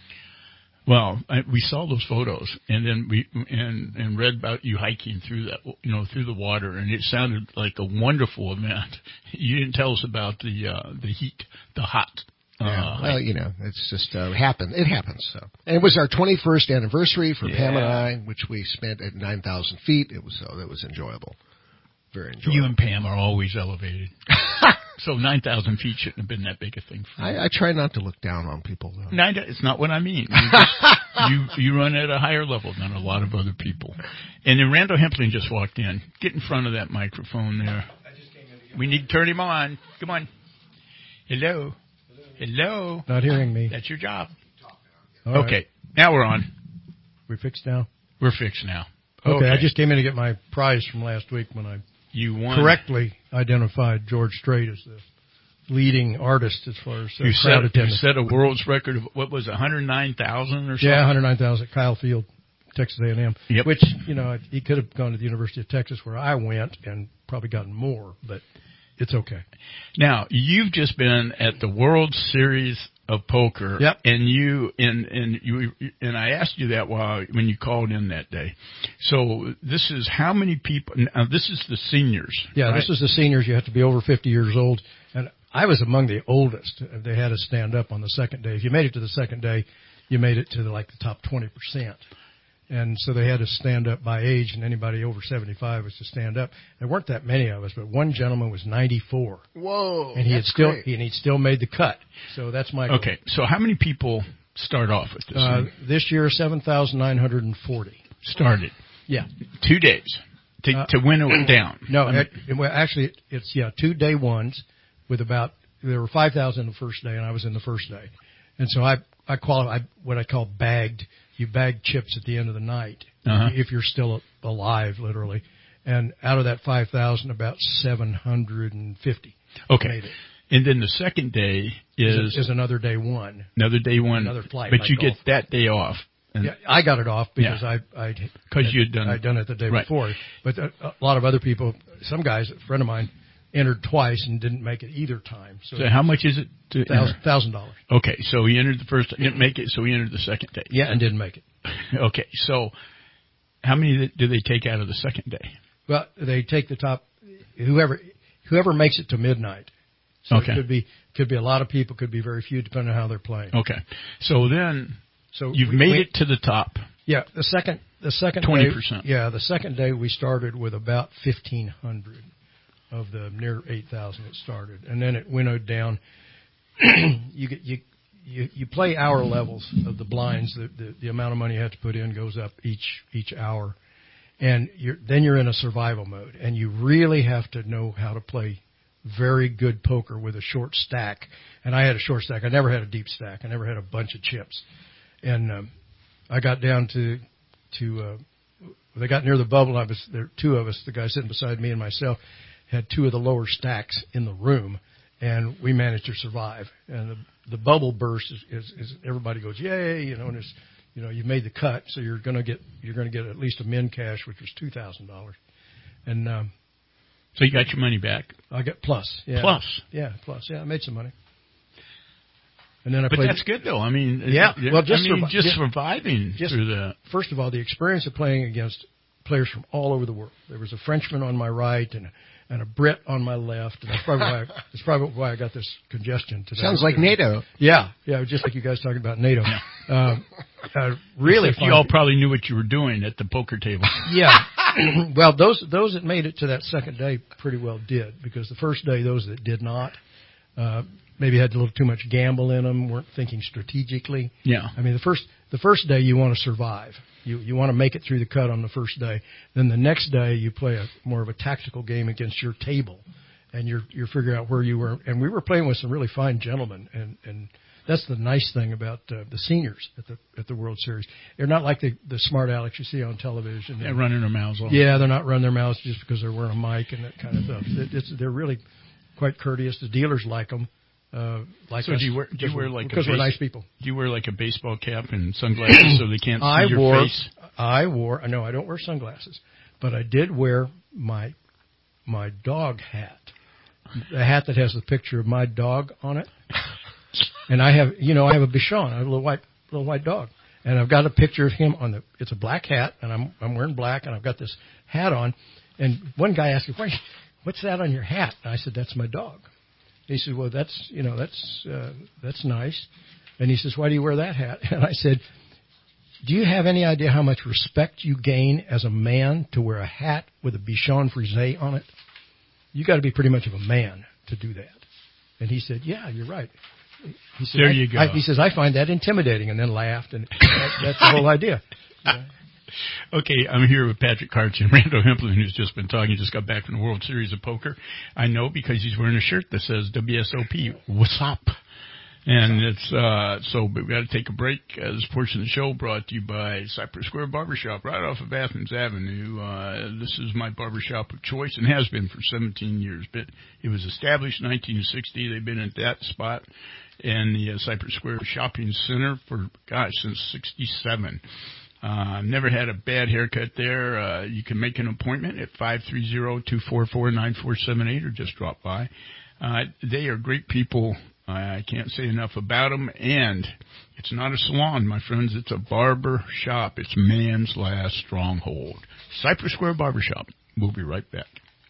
Well, I, we saw those photos, and then we and and read about you hiking through that, you know, through the water, and it sounded like a wonderful event. You didn't tell us about the uh, the heat, the hot. Uh, Yeah, well, hike. you know, it's just uh, happened. It happens. So, and it was our twenty-first anniversary for Yeah. Pam and I, which we spent at nine thousand feet. It was so that was enjoyable, very enjoyable. You and Pam are always elevated, so nine thousand feet shouldn't have been that big a thing for you. I, I try not to look down on people, though. Nine, it's not what I mean. You, just, you you run at a higher level than a lot of other people. And then Randall Hempling just walked in. Get in front of that microphone there. We need to turn him on. Come on. Hello. Hello. Not hearing me. That's your job. All okay. right. Now we're on. We fixed now? We're fixed now. Okay. I just came in to get my prize from last week when I you won. correctly identified George Strait as the leading artist as far as uh, You crowd set, you attendance. set a world's record of, what was it, one hundred nine thousand or something? Yeah, one hundred nine thousand at Kyle Field, Texas A and M. Yep. Which, you know, he could have gone to the University of Texas where I went and probably gotten more, but it's okay. Now, you've just been at the World Series of Poker. Yep. And you and and you and I asked you that while when you called in that day. So this is how many people? Now this is the seniors. Yeah, right? this is the seniors. You have to be over fifty years old. And I was among the oldest. They had us stand up on the second day. If you made it to the second day, you made it to the, like the top twenty percent. And so they had us stand up by age, and anybody over seventy-five was to stand up. There weren't that many of us, but one gentleman was ninety-four. Whoa, and he had that's still great. he, and he'd still made the cut. So that's my goal. Okay. So how many people start off with this? Uh, thing? this year, seven thousand nine hundred forty. Started. Yeah. Two days to Uh, to winnow it down. No, I mean, it, it, well, actually, it's yeah two day ones with about there were five thousand the first day, and I was in the first day, and so I I qualified what I call bagged. You bag chips at the end of the night Uh-huh. if you're still alive, literally, and out of that five thousand, about seven hundred and fifty. okay. Made it. And then the second day is, Is, is another day one. another day one. Another flight. But like you golf. get that day off. And Yeah, I got it off because Yeah. I I 'Cause you'd done- I'd done it the day right. before. But a, a lot of other people, some guys, a friend of mine, entered twice and didn't make it either time. So, So how much is it to thousand enter? thousand dollars? Okay, so he entered the first, didn't make it, so he entered the second day. Yeah, and didn't make it. Okay, so how many do they take out of the second day? Well, they take the top whoever whoever makes it to midnight. So Okay. it could be could be a lot of people, could be very few, depending on how they're playing. Okay, so then So you've we- made we- it to the top. Yeah, the second the second twenty day- percent. Yeah, the second day we started with about fifteen hundred of the near eight thousand that started, and then it winnowed down. you get you. You, you play hour levels of the blinds. The, the, the amount of money you have to put in goes up each each hour, and you're, then you're in a survival mode. And you really have to know how to play very good poker with a short stack. And I had a short stack. I never had a deep stack. I never had a bunch of chips. And um, I got down to to uh, they got near the bubble. I was there. Two of us, the guy sitting beside me and myself, had two of the lower stacks in the room, and we managed to survive. And the, the bubble burst is, is, is everybody goes yay, you know, and it's you know you made the cut, so you're gonna get you're gonna get at least a min cash, which was two thousand dollars, and um, So you got your money back. I got plus, yeah, Plus. yeah, plus, yeah. I made some money. And then I but played. that's good though. I mean, yeah. Well, just, I mean, survi- just just surviving just, through that. First of all, the experience of playing against players from all over the world. There was a Frenchman on my right and and a Brit on my left, and that's probably why I, that's probably why I got this congestion today. Sounds like NATO. Yeah, yeah, just like you guys talking about NATO. um, uh, really, Except you all probably knew what you were doing at the poker table. Yeah. Well, those those that made it to that second day pretty well did, because the first day, those that did not, uh, maybe had a little too much gamble in them, weren't thinking strategically. Yeah. I mean, the first the first day you want to survive. You you want to make it through the cut on the first day. Then the next day you play a more of a tactical game against your table, and you're you're figuring out where you were. And we were playing with some really fine gentlemen, and and that's the nice thing about uh, the seniors at the at the World Series. They're not like the the smart Alex you see on television. They're running their mouths off. Yeah, they're not running their mouths just because they're wearing a mic and that kind of stuff. It, it's they're really quite courteous. The dealers like them. Uh, like so us, do you wear, do you wear like because a base, we're nice people. Do you wear like a baseball cap and sunglasses so they can't see I your wore, face? I wore. No, I don't wear sunglasses, but I did wear my my dog hat, the hat that has the picture of my dog on it. And I have, you know, I have a Bichon, I have a little white little white dog, and I've got a picture of him on the. It's a black hat, and I'm I'm wearing black, and I've got this hat on. And one guy asked me, "Why, what's that on your hat?" And I said, "That's my dog." He said, "Well, that's you know that's uh, that's nice." And he says, "Why do you wear that hat?" And I said, "Do you have any idea how much respect you gain as a man to wear a hat with a Bichon Frise on it? You got to be pretty much of a man to do that." And he said, "Yeah, you're right." He said, there I, you go. I, he says, "I find that intimidating," and then laughed, and that, that's the whole idea. Yeah. Okay, I'm here with Patrick Hartson, Randall Hempelman, who's just been talking. He just got back from the World Series of Poker. I know because he's wearing a shirt that says W S O P, what's up? And it's, uh, so but we got to take a break. Uh, this portion of the show brought to you by Cypress Square Barbershop, right off of Athens Avenue. Uh, this is my barbershop of choice and has been for seventeen years. But it was established in nineteen sixty. They've been at that spot in the uh, Cypress Square Shopping Center for, gosh, since sixty-seven. Uh, never had a bad haircut there. Uh, you can make an appointment at five three zero, two four four, nine four seven eight or just drop by. Uh, they are great people. I can't say enough about them. And it's not a salon, my friends. It's a barber shop. It's man's last stronghold. Cypress Square Barbershop. We'll be right back.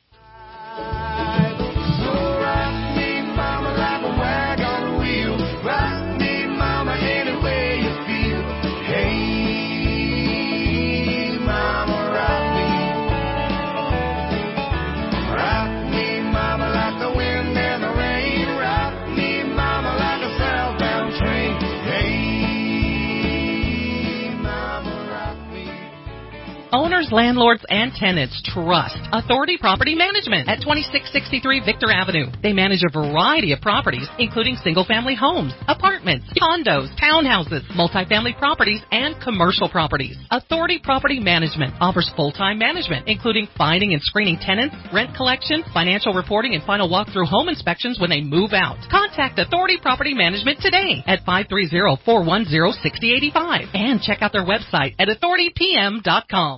Owners, landlords, and tenants trust Authority Property Management at twenty-six sixty-three Victor Avenue. They manage a variety of properties, including single-family homes, apartments, condos, townhouses, multifamily properties, and commercial properties. Authority Property Management offers full-time management, including finding and screening tenants, rent collection, financial reporting, and final walkthrough home inspections when they move out. Contact Authority Property Management today at five three zero, four one zero, six zero eight five and check out their website at authority p m dot com.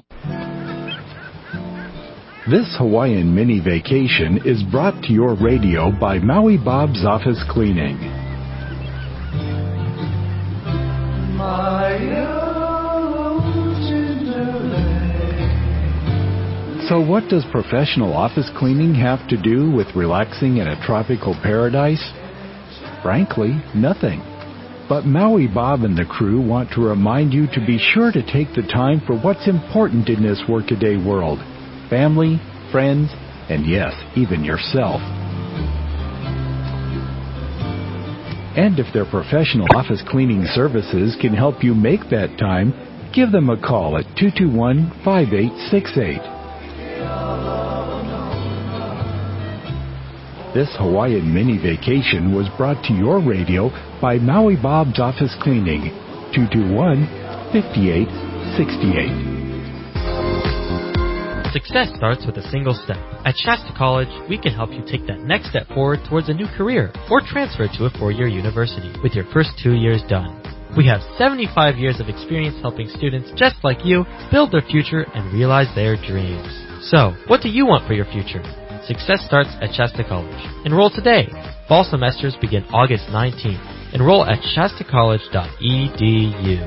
This Hawaiian mini vacation is brought to your radio by Maui Bob's Office Cleaning. So what does professional office cleaning have to do with relaxing in a tropical paradise? Frankly, nothing. But Maui Bob and the crew want to remind you to be sure to take the time for what's important in this workaday world. Family, friends, and yes, even yourself. And if their professional office cleaning services can help you make that time, give them a call at two two one, five eight six eight. This Hawaiian mini vacation was brought to your radio by Maui Bob's Office Cleaning, two two one, five eight six eight. Success starts with a single step. At Shasta College, we can help you take that next step forward towards a new career or transfer to a four-year university with your first two years done. We have seventy-five years of experience helping students just like you build their future and realize their dreams. So, what do you want for your future? Success starts at Shasta College. Enroll today. Fall semesters begin August nineteenth. Enroll at shasta college dot e d u.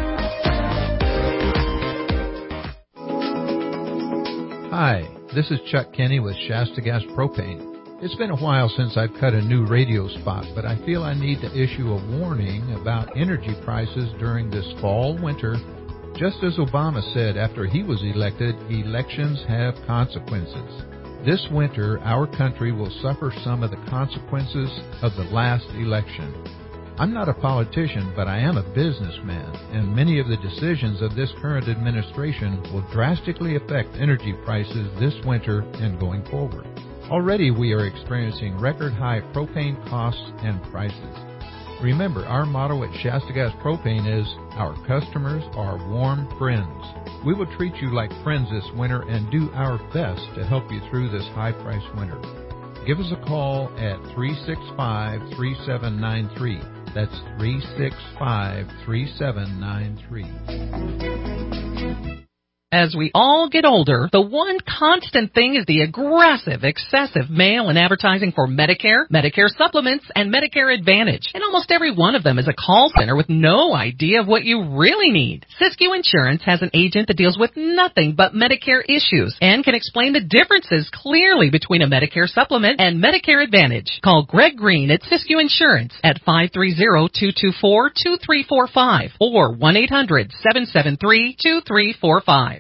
Hi, this is Chuck Kenny with Shasta Gas Propane. It's been a while since I've cut a new radio spot, but I feel I need to issue a warning about energy prices during this fall winter. Just as Obama said after he was elected, elections have consequences. This winter, our country will suffer some of the consequences of the last election. I'm not a politician, but I am a businessman, and many of the decisions of this current administration will drastically affect energy prices this winter and going forward. Already we are experiencing record high propane costs and prices. Remember, our motto at Shasta Gas Propane is, our customers are warm friends. We will treat you like friends this winter and do our best to help you through this high-priced winter. Give us a call at three six five, three seven nine three. That's three six five, three seven nine three. As we all get older, the one constant thing is the aggressive, excessive mail and advertising for Medicare, Medicare supplements, and Medicare Advantage. And almost every one of them is a call center with no idea of what you really need. Siskiyou Insurance has an agent that deals with nothing but Medicare issues and can explain the differences clearly between a Medicare supplement and Medicare Advantage. Call Greg Green at Siskiyou Insurance at five three zero, two two four, two three four five or one eight hundred, seven seven three, two three four five.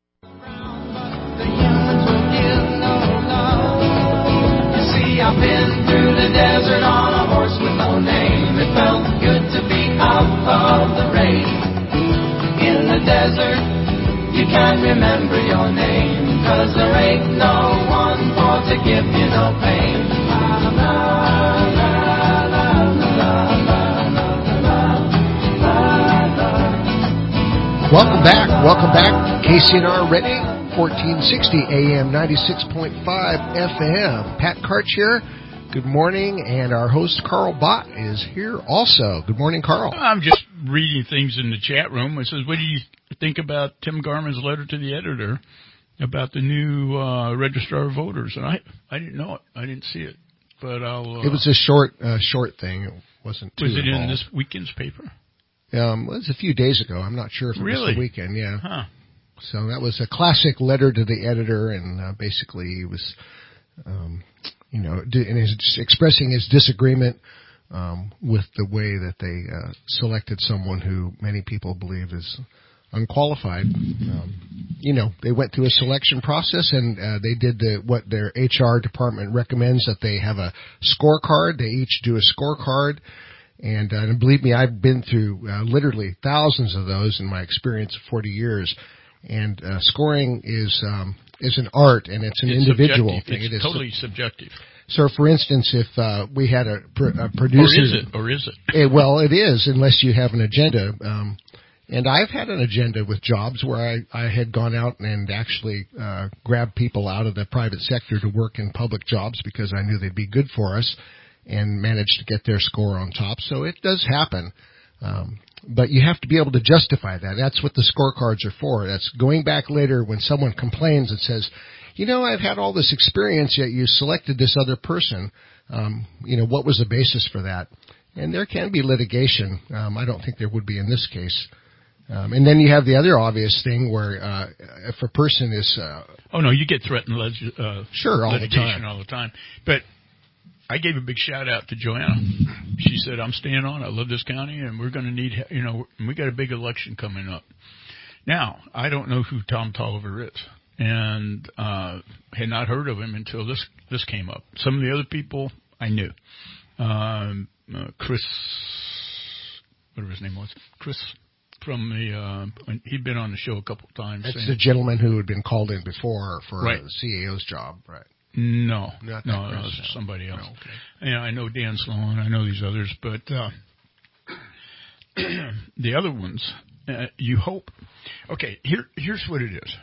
I've been through the desert on a horse with no name. It felt good to be out of the rain. In the desert, you can't remember your name, 'cause there ain't no one for to give you no pain. La, la, la, la, la, la, la, la. Welcome back. Welcome back. K C N R Reading. fourteen sixty A M, ninety-six point five F M. Pat Karch here. Good morning, and our host Carl Bott is here also. Good morning, Carl. I'm just reading things in the chat room. It says, what do you think about Tim Garman's letter to the editor about the new uh, Registrar of Voters? And I, I didn't know it. I didn't see it. But I'll... Uh, it was a short uh, short thing. It wasn't too Was it involved. in this weekend's paper? Um, it was a few days ago. I'm not sure if it really? was the weekend. Yeah. Huh. So that was a classic letter to the editor, and uh, basically he was, um, you know, and his, expressing his disagreement um, with the way that they uh, selected someone who many people believe is unqualified. Um, you know, they went through a selection process, and uh, they did the what their H R department recommends, that they have a scorecard. They each do a scorecard. And, uh, and believe me, I've been through uh, literally thousands of those in my experience of forty years. And uh, scoring is um, is an art, and it's an it's individual subjective. thing. It's it is totally subjective. So, for instance, if uh, we had a, pr- a producer, or is it? Or is it? it? Well, it is, unless you have an agenda. Um, and I've had an agenda with jobs where I, I had gone out and actually uh, grabbed people out of the private sector to work in public jobs because I knew they'd be good for us, and managed to get their score on top. So it does happen. Um, But you have to be able to justify that. That's what the scorecards are for. That's going back later when someone complains and says, you know, I've had all this experience, yet you selected this other person. Um, you know, what was the basis for that? And there can be litigation. Um, I don't think there would be in this case. Um, and then you have the other obvious thing where uh, if a person is... Uh, oh, no, you get threatened leg- uh, sure, all litigation the time. all the time. But I gave a big shout out to Joanna. She said, I'm staying on. I love this county, and we're going to need, you know, we got a big election coming up. Now, I don't know who Tom Tolliver is, and uh, had not heard of him until this this came up. Some of the other people I knew. Um, uh, Chris, whatever his name was, Chris from the, uh, he'd been on the show a couple of times. That's the gentleman who had been called in before for right. a C A O's job, right? No, Not no, Chris, no, it's no. somebody else. No, okay. Yeah, I know Dan Sloan. I know these others, but uh, the other ones, uh, you hope. Okay, here, here's what it is,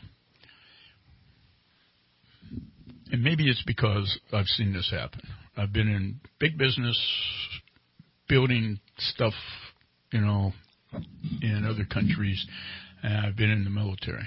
and maybe it's because I've seen this happen. I've been in big business, building stuff, you know, in other countries, and I've been in the military.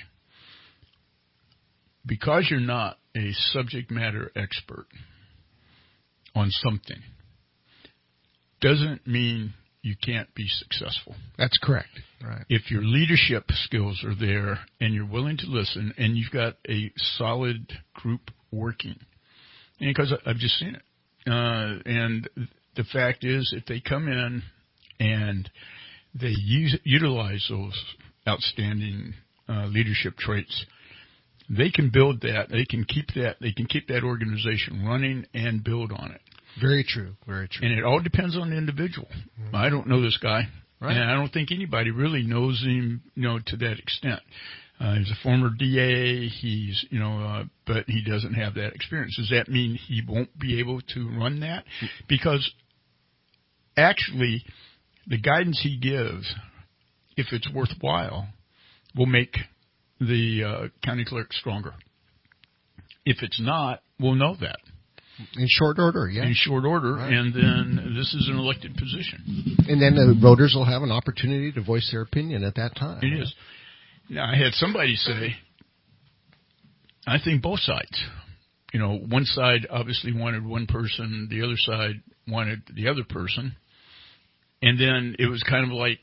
Because you're not a subject matter expert on something doesn't mean you can't be successful. That's correct. Right. If your leadership skills are there and you're willing to listen and you've got a solid group working, and because I've just seen it, uh, and the fact is, if they come in and they use, utilize those outstanding uh, leadership traits, they can build that. They can keep that. They can keep that organization running and build on it. Very true. Very true. And it all depends on the individual. Mm-hmm. I don't know this guy, right. And I don't think anybody really knows him, you know, to that extent. Uh, he's a former D A. He's, you know, uh, but he doesn't have that experience. Does that mean he won't be able to run that? Because actually, the guidance he gives, if it's worthwhile, will make the uh, county clerk stronger. If it's not, we'll know that. In short order, yeah. In short order, right. And then this is an elected position. And then the voters will have an opportunity to voice their opinion at that time. It is. Now, I had somebody say, I think both sides. You know, one side obviously wanted one person, the other side wanted the other person. And then it was kind of like,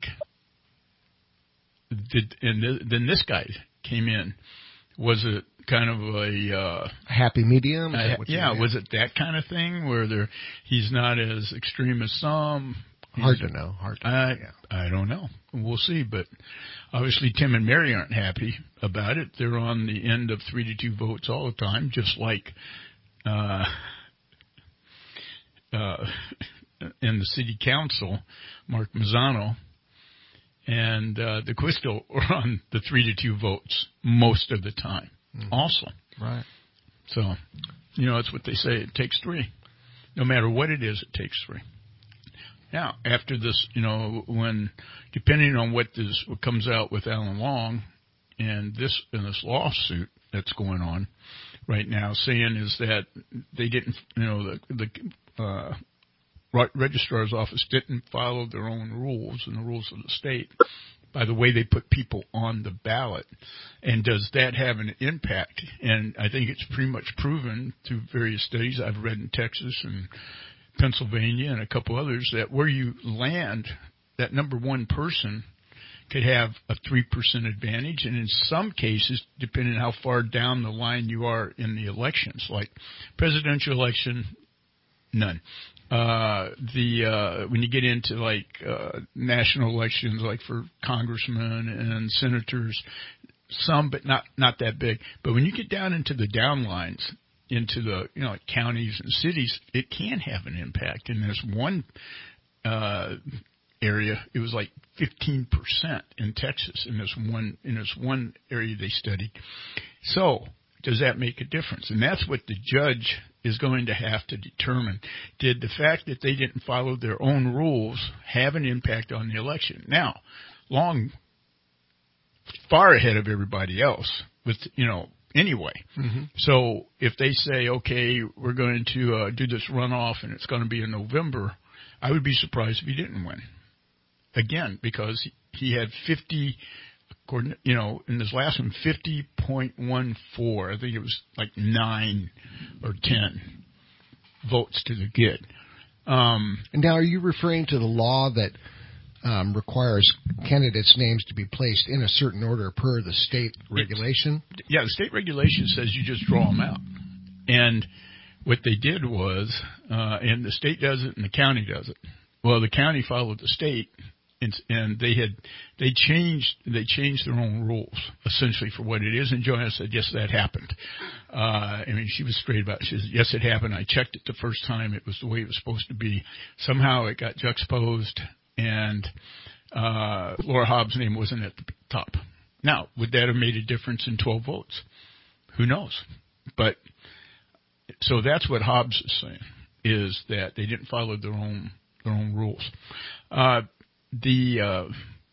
did, and th- then this guy came in. Was it kind of a uh, happy medium? Uh, yeah, was it that kind of thing where there he's not as extreme as some? Hard to know. Hard to know. I, yeah. I don't know. We'll see. But obviously Tim and Mary aren't happy about it. They're on the end of three to two votes all the time, just like uh, uh, in the city council, Mark Mazzano and uh, the Quistel are on the three to two votes most of the time. Mm-hmm. Also, right. So, you know, it's what they say. It takes three. No matter what it is, it takes three. Now, after this, you know, when depending on what this what comes out with Alan Long and this and this lawsuit that's going on right now, saying is that they didn't, you know, the the uh, registrar's office didn't follow their own rules and the rules of the state by the way they put people on the ballot. And does that have an impact? And I think it's pretty much proven through various studies I've read in Texas and Pennsylvania and a couple others that where you land, that number one person could have a three percent advantage. And in some cases, depending on how far down the line you are in the elections, like presidential election, none. Uh, the, uh, when you get into like, uh, national elections, like for congressmen and senators, some, but not, not that big. But when you get down into the downlines, into the, you know, like counties and cities, it can have an impact. And there's one, uh, area, it was like fifteen percent in Texas in this one, in this one area they studied. So, does that make a difference? And that's what the judge is going to have to determine. Did the fact that they didn't follow their own rules have an impact on the election? Now, Long, far ahead of everybody else, with, you know, anyway. Mm-hmm. So if they say, okay, we're going to uh, do this runoff and it's going to be in November, I would be surprised if he didn't win. Again, because he had fifty, you know, in this last one, fifty point one four. I think it was like nine or ten votes to the good. Um, and now, are you referring to the law that um, requires candidates' names to be placed in a certain order per the state regulation? Yeah, the state regulation says you just draw them out. And what they did was, uh, and the state does it and the county does it. Well, the county followed the state. And, and they had, they changed, they changed their own rules essentially for what it is. And Joanna said, yes, that happened. Uh, I mean, she was straight about it. She said, yes, it happened. I checked it the first time. It was the way it was supposed to be. Somehow it got juxtaposed and, uh, Laura Hobbs' name wasn't at the top. Now, would that have made a difference in twelve votes? Who knows? But, so that's what Hobbs is saying, is that they didn't follow their own, their own rules. Uh, The uh,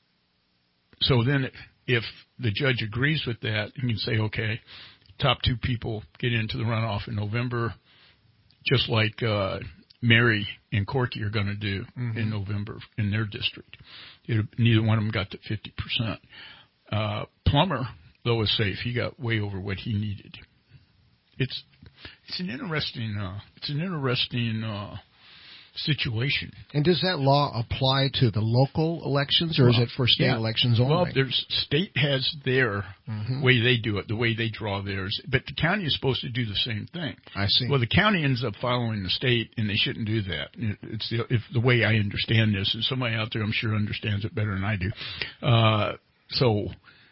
so then if the judge agrees with that, you can say, okay, top two people get into the runoff in November, just like uh, Mary and Corky are going to do mm-hmm. in November in their district. It, neither one of them got to fifty percent. Uh, Plummer, though, was safe. He got way over what he needed. It's it's an interesting uh, it's an interesting uh, situation. And does that law apply to the local elections, or well, is it for state yeah. elections only? Well, there's state has their mm-hmm. way they do it, the way they draw theirs, but the county is supposed to do the same thing. I see. Well, the county ends up following the state, and they shouldn't do that. It's the, if the way I understand this, and somebody out there I'm sure understands it better than I do. Uh, so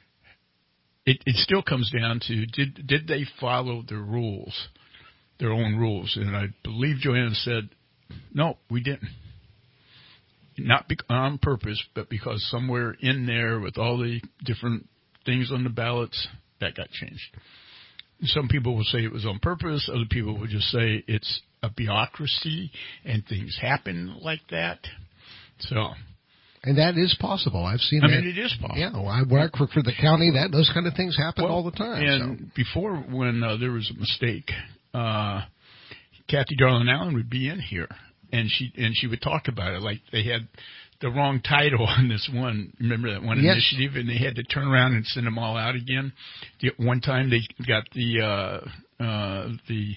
it, it still comes down to did did they follow their rules, their own rules? And I believe Joanna said, no, we didn't. Not be- on purpose, but because somewhere in there with all the different things on the ballots, that got changed. Some people will say it was on purpose. Other people will just say it's a bureaucracy and things happen like that. So, and that is possible. I've seen I that. mean, it is possible. Yeah, well, I work for, for the county. That those kind of things happen well, all the time. And so. before, when uh, there was a mistake, uh, Kathy Darling Allen would be in here, and she and she would talk about it like they had the wrong title on this one. Remember that one yes. initiative, and they had to turn around and send them all out again. The, one time they got the uh, uh, the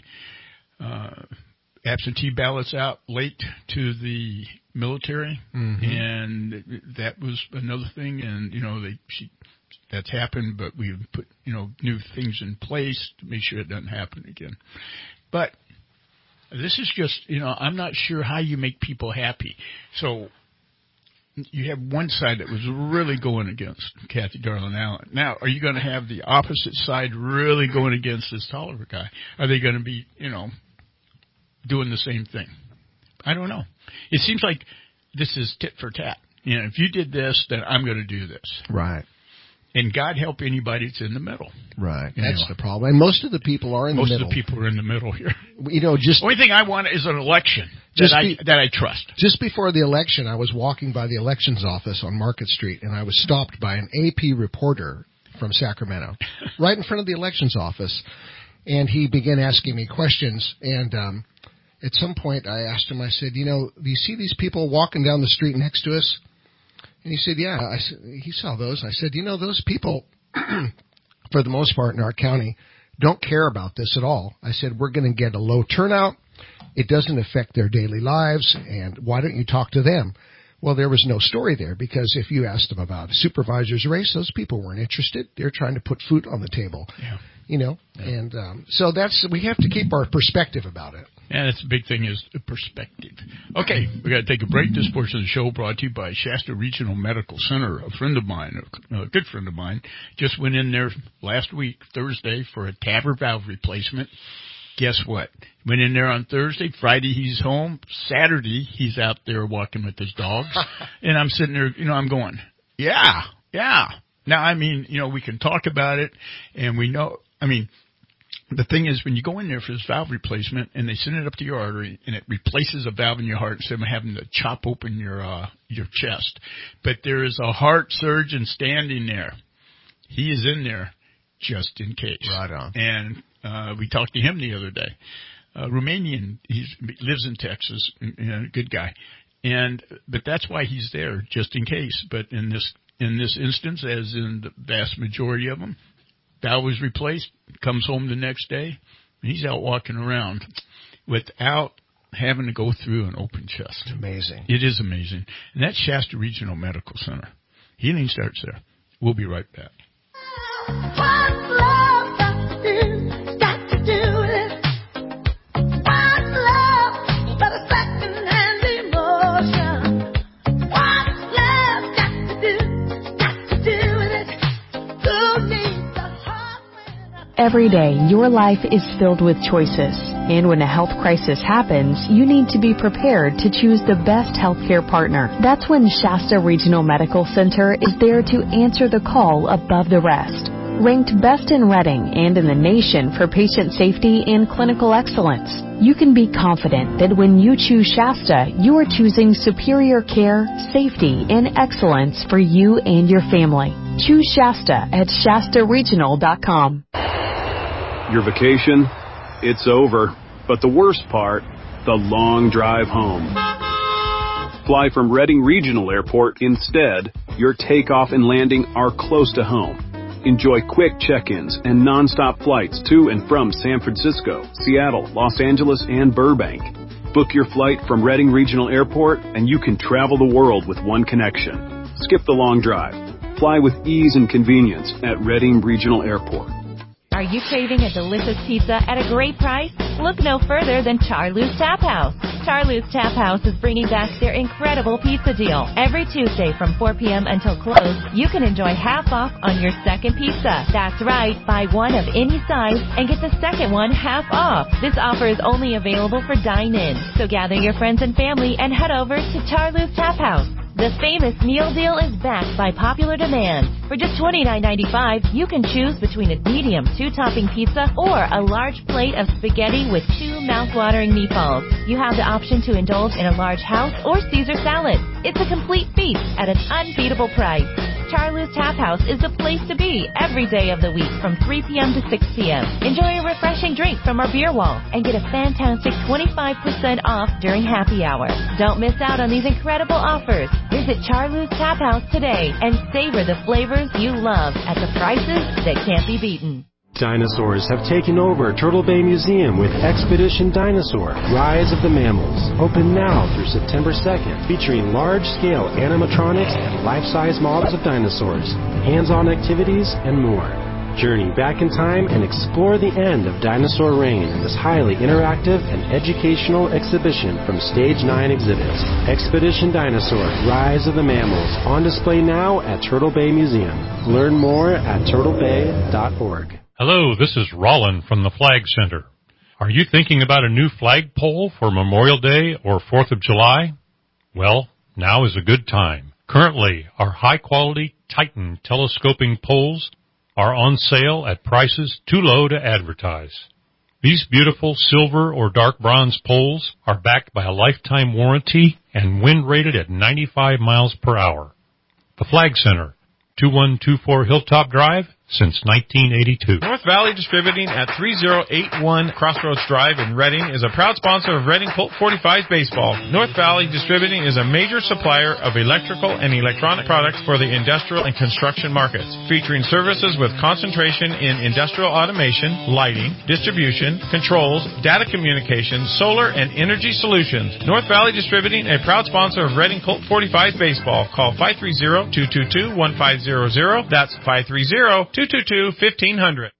uh, absentee ballots out late to the military, mm-hmm. and that was another thing. And you know they she. That's happened, but we've put, you know, new things in place to make sure it doesn't happen again. But this is just, you know, I'm not sure how you make people happy. So you have one side that was really going against Kathy Darling Allen. Now, are you going to have the opposite side really going against this Tolliver guy? Are they going to be, you know, doing the same thing? I don't know. It seems like this is tit for tat. You know, if you did this, then I'm going to do this. Right. And God help anybody that's in the middle. Right. Anyway. That's the problem. And most of the people are in most the middle. Most of the people are in the middle here. You know, just... The only thing I want is an election that, be, I, that I trust. Just before the election, I was walking by the elections office on Market Street, and I was stopped by an A P reporter from Sacramento, right in front of the elections office. And he began asking me questions. And um, at some point, I asked him, I said, you know, do you see these people walking down the street next to us? And he said, yeah. I said, he saw those. I said, you know, those people, for the most part in our county, don't care about this at all. I said, we're going to get a low turnout. It doesn't affect their daily lives, and why don't you talk to them? Well, there was no story there, because if you asked them about a supervisor's race, those people weren't interested. They're trying to put food on the table. Yeah. You know, yeah. and um, so that's we have to keep our perspective about it. Yeah, that's the big thing is perspective. Okay, we got to take a break. This portion of the show brought to you by Shasta Regional Medical Center. A friend of mine, a good friend of mine, just went in there last week, Thursday, for a TAVR valve replacement. Guess what? Went in there on Thursday. Friday, he's home. Saturday, he's out there walking with his dogs. And I'm sitting there, you know, I'm going, yeah, yeah. Now, I mean, you know, we can talk about it, and we know, I mean, the thing is, when you go in there for this valve replacement and they send it up to your artery and it replaces a valve in your heart instead of having to chop open your uh, your chest, but there is a heart surgeon standing there. He is in there just in case. Right on. And uh, we talked to him the other day. Uh, Romanian, he lives in Texas, you know, good guy. And but that's why he's there, just in case. But in this in this instance, as in the vast majority of them, valve was replaced, comes home the next day, and he's out walking around without having to go through an open chest. It's amazing. It is amazing. And that's Shasta Regional Medical Center. Healing starts there. We'll be right back. Every day, your life is filled with choices. And when a health crisis happens, you need to be prepared to choose the best healthcare partner. That's when Shasta Regional Medical Center is there to answer the call above the rest. Ranked best in Reading and in the nation for patient safety and clinical excellence, you can be confident that when you choose Shasta, you are choosing superior care, safety, and excellence for you and your family. Choose Shasta at Shasta Regional dot com. Your vacation, it's over. But the worst part, the long drive home. Fly from Reading Regional Airport instead. Your takeoff and landing are close to home. Enjoy quick check-ins and non-stop flights to and from San Francisco, Seattle, Los Angeles, and Burbank. Book your flight from Reading Regional Airport, and you can travel the world with one connection. Skip the long drive. Fly with ease and convenience at Reading Regional Airport. Are you craving a delicious pizza at a great price? Look no further than Charlie's Tap House. Charlie's Tap House is bringing back their incredible pizza deal. Every Tuesday from four p.m. until close, you can enjoy half off on your second pizza. That's right, buy one of any size and get the second one half off. This offer is only available for dine-in, so gather your friends and family and head over to Charlie's Tap House. The famous meal deal is backed by popular demand. For just twenty-nine ninety-five, you can choose between a medium two-topping pizza or a large plate of spaghetti with two mouth-watering meatballs. You have the option to indulge in a large house or Caesar salad. It's a complete feast at an unbeatable price. Charlie's Tap House is the place to be every day of the week from three p.m. to six p.m. Enjoy a refreshing drink from our beer wall and get a fantastic twenty-five percent off during happy hour. Don't miss out on these incredible offers. Visit Charlie's Tap House today and savor the flavors you love at the prices that can't be beaten. Dinosaurs have taken over Turtle Bay Museum with Expedition Dinosaur, Rise of the Mammals. Open now through September second, featuring large-scale animatronics and life-size models of dinosaurs, hands-on activities, and more. Journey back in time and explore the end of dinosaur reign in this highly interactive and educational exhibition from Stage nine Exhibits. Expedition Dinosaur, Rise of the Mammals, on display now at Turtle Bay Museum. Learn more at turtle bay dot org. Hello, this is Rollin from the Flag Center. Are you thinking about a new flagpole for Memorial Day or fourth of July? Well, now is a good time. Currently, our high-quality Titan telescoping poles are on sale at prices too low to advertise. These beautiful silver or dark bronze poles are backed by a lifetime warranty and wind rated at ninety-five miles per hour. The Flag Center, two one two four Hilltop Drive, since nineteen eighty-two. North Valley Distributing at three oh eight one Crossroads Drive in Reading is a proud sponsor of Reading Colt forty-five baseball. North Valley Distributing is a major supplier of electrical and electronic products for the industrial and construction markets, featuring services with concentration in industrial automation, lighting, distribution, controls, data communications, solar, and energy solutions. North Valley Distributing, a proud sponsor of Reading Colt forty-five baseball. Call five three zero, two two two, one five zero zero. That's five three zero, two two two, one five zero zero.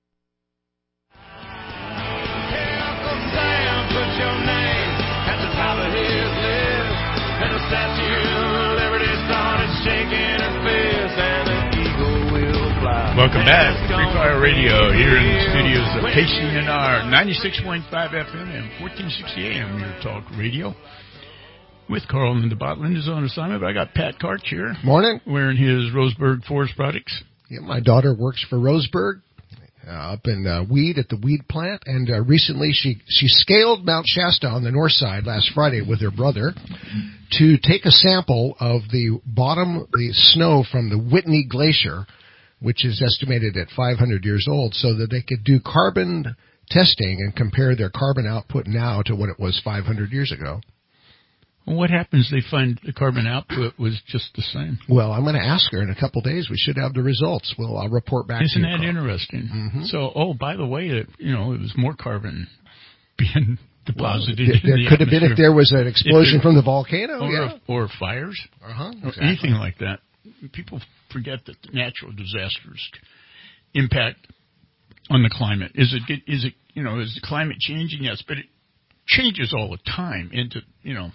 Welcome back to Free Fire Radio here in the studios of K C N R ninety-six point five F M and fourteen sixty A M, your talk radio. With Carl and Linda Bott. Linda's on assignment, but I got Pat Karch here. Morning. Wearing his Roseburg Forest Products. Yeah, my daughter works for Roseburg uh, up in uh, Weed at the Weed plant, and uh, recently she, she scaled Mount Shasta on the north side last Friday with her brother to take a sample of the bottom, the snow from the Whitney Glacier, which is estimated at five hundred years old, so that they could do carbon testing and compare their carbon output now to what it was five hundred years ago. Well, what happens? They find the carbon output was just the same. Well, I'm going to ask her in a couple of days. We should have the results. Well, I'll report back Isn't to you. Isn't that Carl. interesting? Mm-hmm. So, oh, by the way, it, you know, it was more carbon being deposited well, in there the could have been if there was an explosion there, from the volcano, or, yeah, or fires, uh-huh, or exactly. anything like that. People forget that natural disasters impact on the climate. Is it? Is it? You know, is the climate changing? Yes, but it changes all the time. Into you know.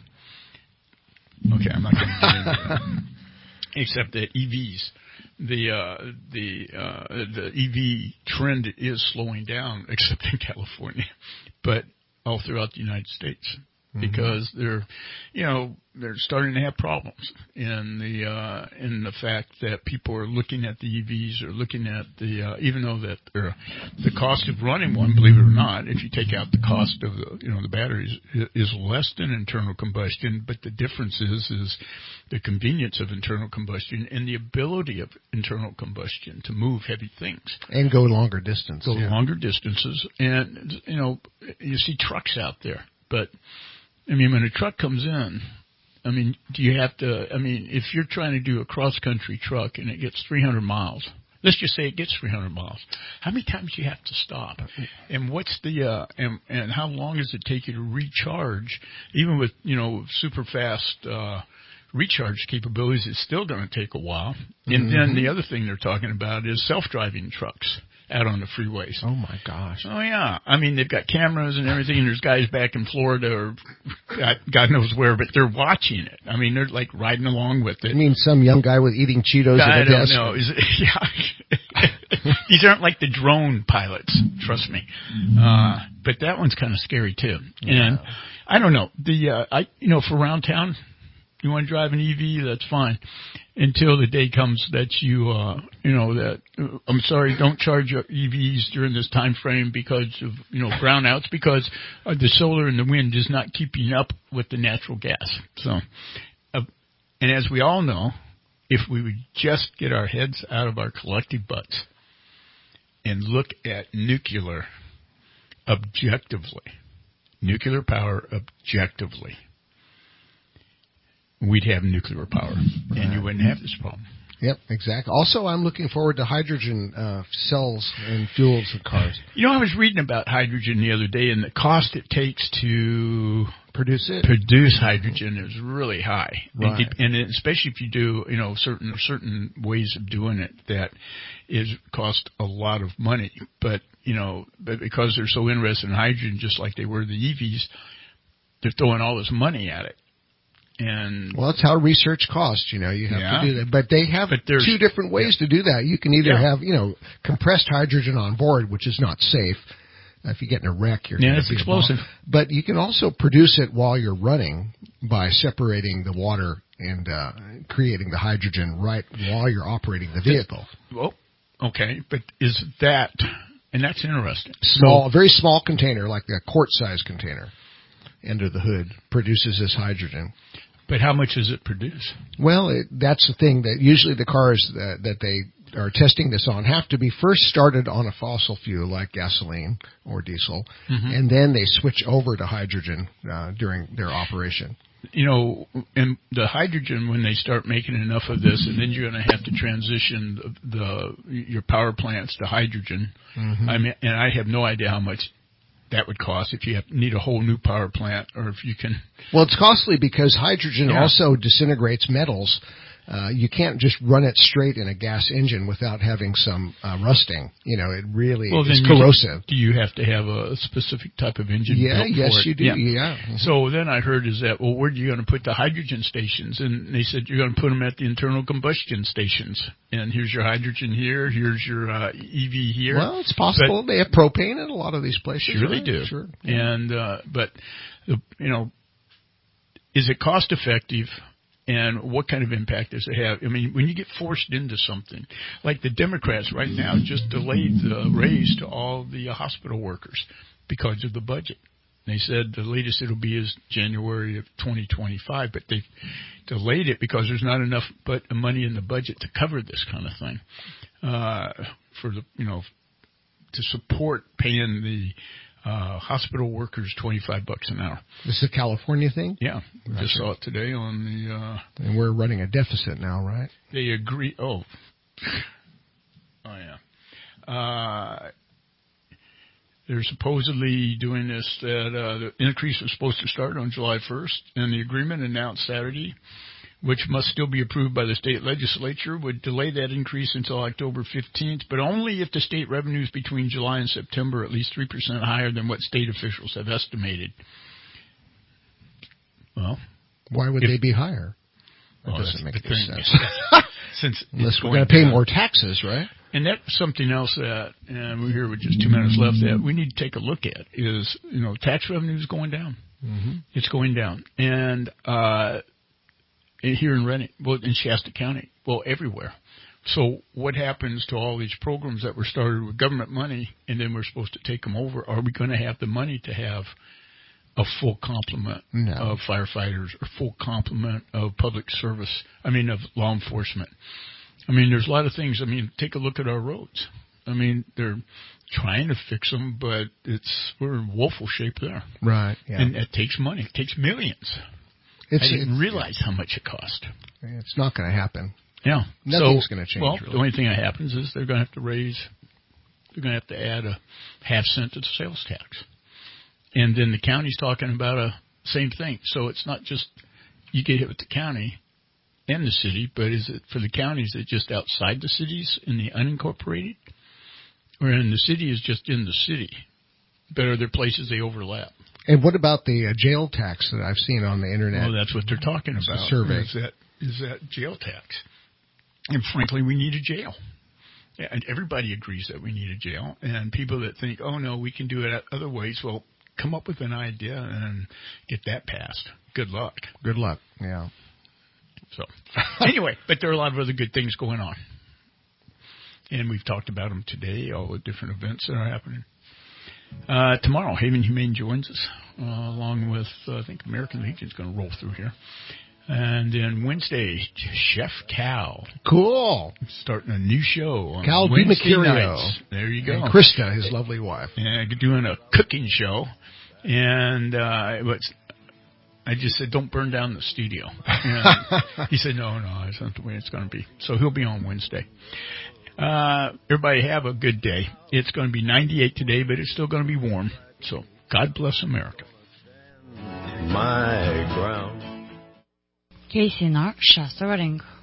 Okay, I'm not going to get into that. Except that E Vs, the uh, the uh, the E V trend is slowing down, except in California, but all throughout the United States, mm-hmm. because they're, you know, they're starting to have problems in the uh, in the fact that people are looking at the E Vs or looking at the uh, even though that the cost of running one, believe it or not, if you take out the cost of the you know the batteries is less than internal combustion, but the difference is is the convenience of internal combustion and the ability of internal combustion to move heavy things and go longer distances. Go yeah. longer distances, and you know you see trucks out there, but I mean when a truck comes in. I mean, do you have to, I mean, if you're trying to do a cross-country truck and it gets three hundred miles let's just say it gets three hundred miles. How many times do you have to stop? And what's the, uh, and, and how long does it take you to recharge? Even with, you know, super fast, uh, recharge capabilities, it's still going to take a while. And Mm-hmm. then the other thing they're talking about is self-driving trucks out on the freeways. Oh my gosh. Oh yeah. I mean, they've got cameras and everything, and there's guys back in Florida or God, God knows where, but they're watching it. I mean, they're like riding along with it. I mean, some young guy with eating Cheetos I at a don't desk. know. Is it, yeah. These aren't like the drone pilots, trust me. Uh, but that one's kind of scary too. Yeah. And I don't know. The uh, I you know, for around town, you want to drive an E V, that's fine. Until the day comes that you, uh, you know, that, uh, I'm sorry, don't charge your E Vs during this time frame because of, you know, brownouts, because uh, the solar and the wind is not keeping up with the natural gas. So, uh, and as we all know, if we would just get our heads out of our collective butts and look at nuclear objectively, nuclear power objectively, we'd have nuclear power, right, and you wouldn't have this problem. Yep, exactly. Also, I'm looking forward to hydrogen uh, cells and fuels of cars. You know, I was reading about hydrogen the other day, and the cost it takes to produce it, produce hydrogen is really high, right. and, and especially if you do, you know, certain certain ways of doing it that is cost a lot of money. But you know, but because they're so interested in hydrogen, just like they were the E Vs, they're throwing all this money at it. And well, that's how research costs. You know, you have yeah. to do that. But they have but two different ways yeah. to do that. You can either yeah. have, you know, compressed hydrogen on board, which is not safe. If you get in a wreck, you're yeah, going it's to be explosive. involved. But you can also produce it while you're running by separating the water and uh, creating the hydrogen right while you're operating the vehicle. Well, okay, but is that, and that's interesting. Small, so, very small container, like a quart-sized container, under the hood, produces this hydrogen. But how much does it produce? Well, it, that's the thing that usually the cars that, that they are testing this on have to be first started on a fossil fuel like gasoline or diesel, mm-hmm. and then they switch over to hydrogen uh, during their operation. You know, and the hydrogen, when they start making enough of this, and then you're going to have to transition the, the your power plants to hydrogen. Mm-hmm. I mean, and I have no idea how much that would cost if you have, need a whole new power plant, or if you can. Well, it's costly because hydrogen yeah. also disintegrates metals. Uh, you can't just run it straight in a gas engine without having some uh, rusting. You know, it really well, is corrosive. Do you have to have a specific type of engine? Yeah, built yes, for it? you do. Yeah. yeah. Mm-hmm. So then I heard is that, well, where are you going to put the hydrogen stations? And they said you're going to put them at the internal combustion stations. And here's your hydrogen here. Here's your uh, E V here. Well, it's possible. But they have propane in a lot of these places. Sure, right? they do. Sure. And uh, but the, you know, is it cost effective? And what kind of impact does it have? I mean, when you get forced into something, like the Democrats right now just delayed the raise to all the hospital workers because of the budget. They said the latest it'll be is January of twenty twenty-five, but they delayed it because there's not enough but money in the budget to cover this kind of thing, uh, for the, you know, to support paying the Uh, hospital workers twenty-five bucks an hour. This is a California thing? Yeah. Gotcha. Just saw it today on the, uh, and we're running a deficit now, right? They agree. Oh. Oh yeah. Uh, they're supposedly doing this that, uh, the increase was supposed to start on July first, and the agreement announced Saturday, which must still be approved by the state legislature, would delay that increase until October fifteenth, but only if the state revenues between July and September are at least three percent higher than what state officials have estimated. Well, why would if, they be higher? That well, doesn't make any thing. sense. Since Unless we're going to pay down. more taxes, right? And that's something else that, and we're here with just two minutes left, that we need to take a look at is, you know, tax revenue is going down. Mm-hmm. It's going down. And, uh, here in Redding, well, in Shasta County, well, everywhere. So what happens to all these programs that were started with government money, and then we're supposed to take them over? Are we going to have the money to have a full complement no. of firefighters, or full complement of public service, I mean, of law enforcement? I mean, there's a lot of things. I mean, take a look at our roads. I mean, they're trying to fix them, but it's we're in woeful shape there. Right. Yeah. And it takes money. It takes millions. It's, I didn't it's, realize how much it cost. It's not going to happen. Yeah. Nothing's so, going to change. Well, really. the only thing that happens is they're going to have to raise, they're going to have to add a half cent to the sales tax. And then the county's talking about a same thing. So it's not just you get hit with the county and the city, but is it for the counties that just outside the cities in the unincorporated? Or in the city is just in the city? But are there places they overlap? And what about the uh, jail tax that I've seen on the internet? Well, that's what they're talking It's about. a survey. Is that, is that jail tax. And frankly, we need a jail. And everybody agrees that we need a jail. And people that think, oh, no, we can do it other ways, well, come up with an idea and get that passed. Good luck. Good luck, yeah. So, anyway, but there are a lot of other good things going on. And we've talked about them today, all the different events that are happening. Uh, tomorrow, Haven Humane joins us, uh, along with, uh, I think, American Legion's going to roll through here. And then Wednesday, Chef Cal. Cool. Starting a new show on Cal Wednesday DiMacario. nights. There you go. And Krista, his lovely wife. Yeah, doing a cooking show. And uh, it was, I just said, don't burn down the studio. And he said, no, no, that's not the way it's going to be. So he'll be on Wednesday. Uh, everybody have a good day. It's going to be ninety-eight today, but it's still going to be warm. So God bless America. My ground. Casey Nark, Shasta Redding.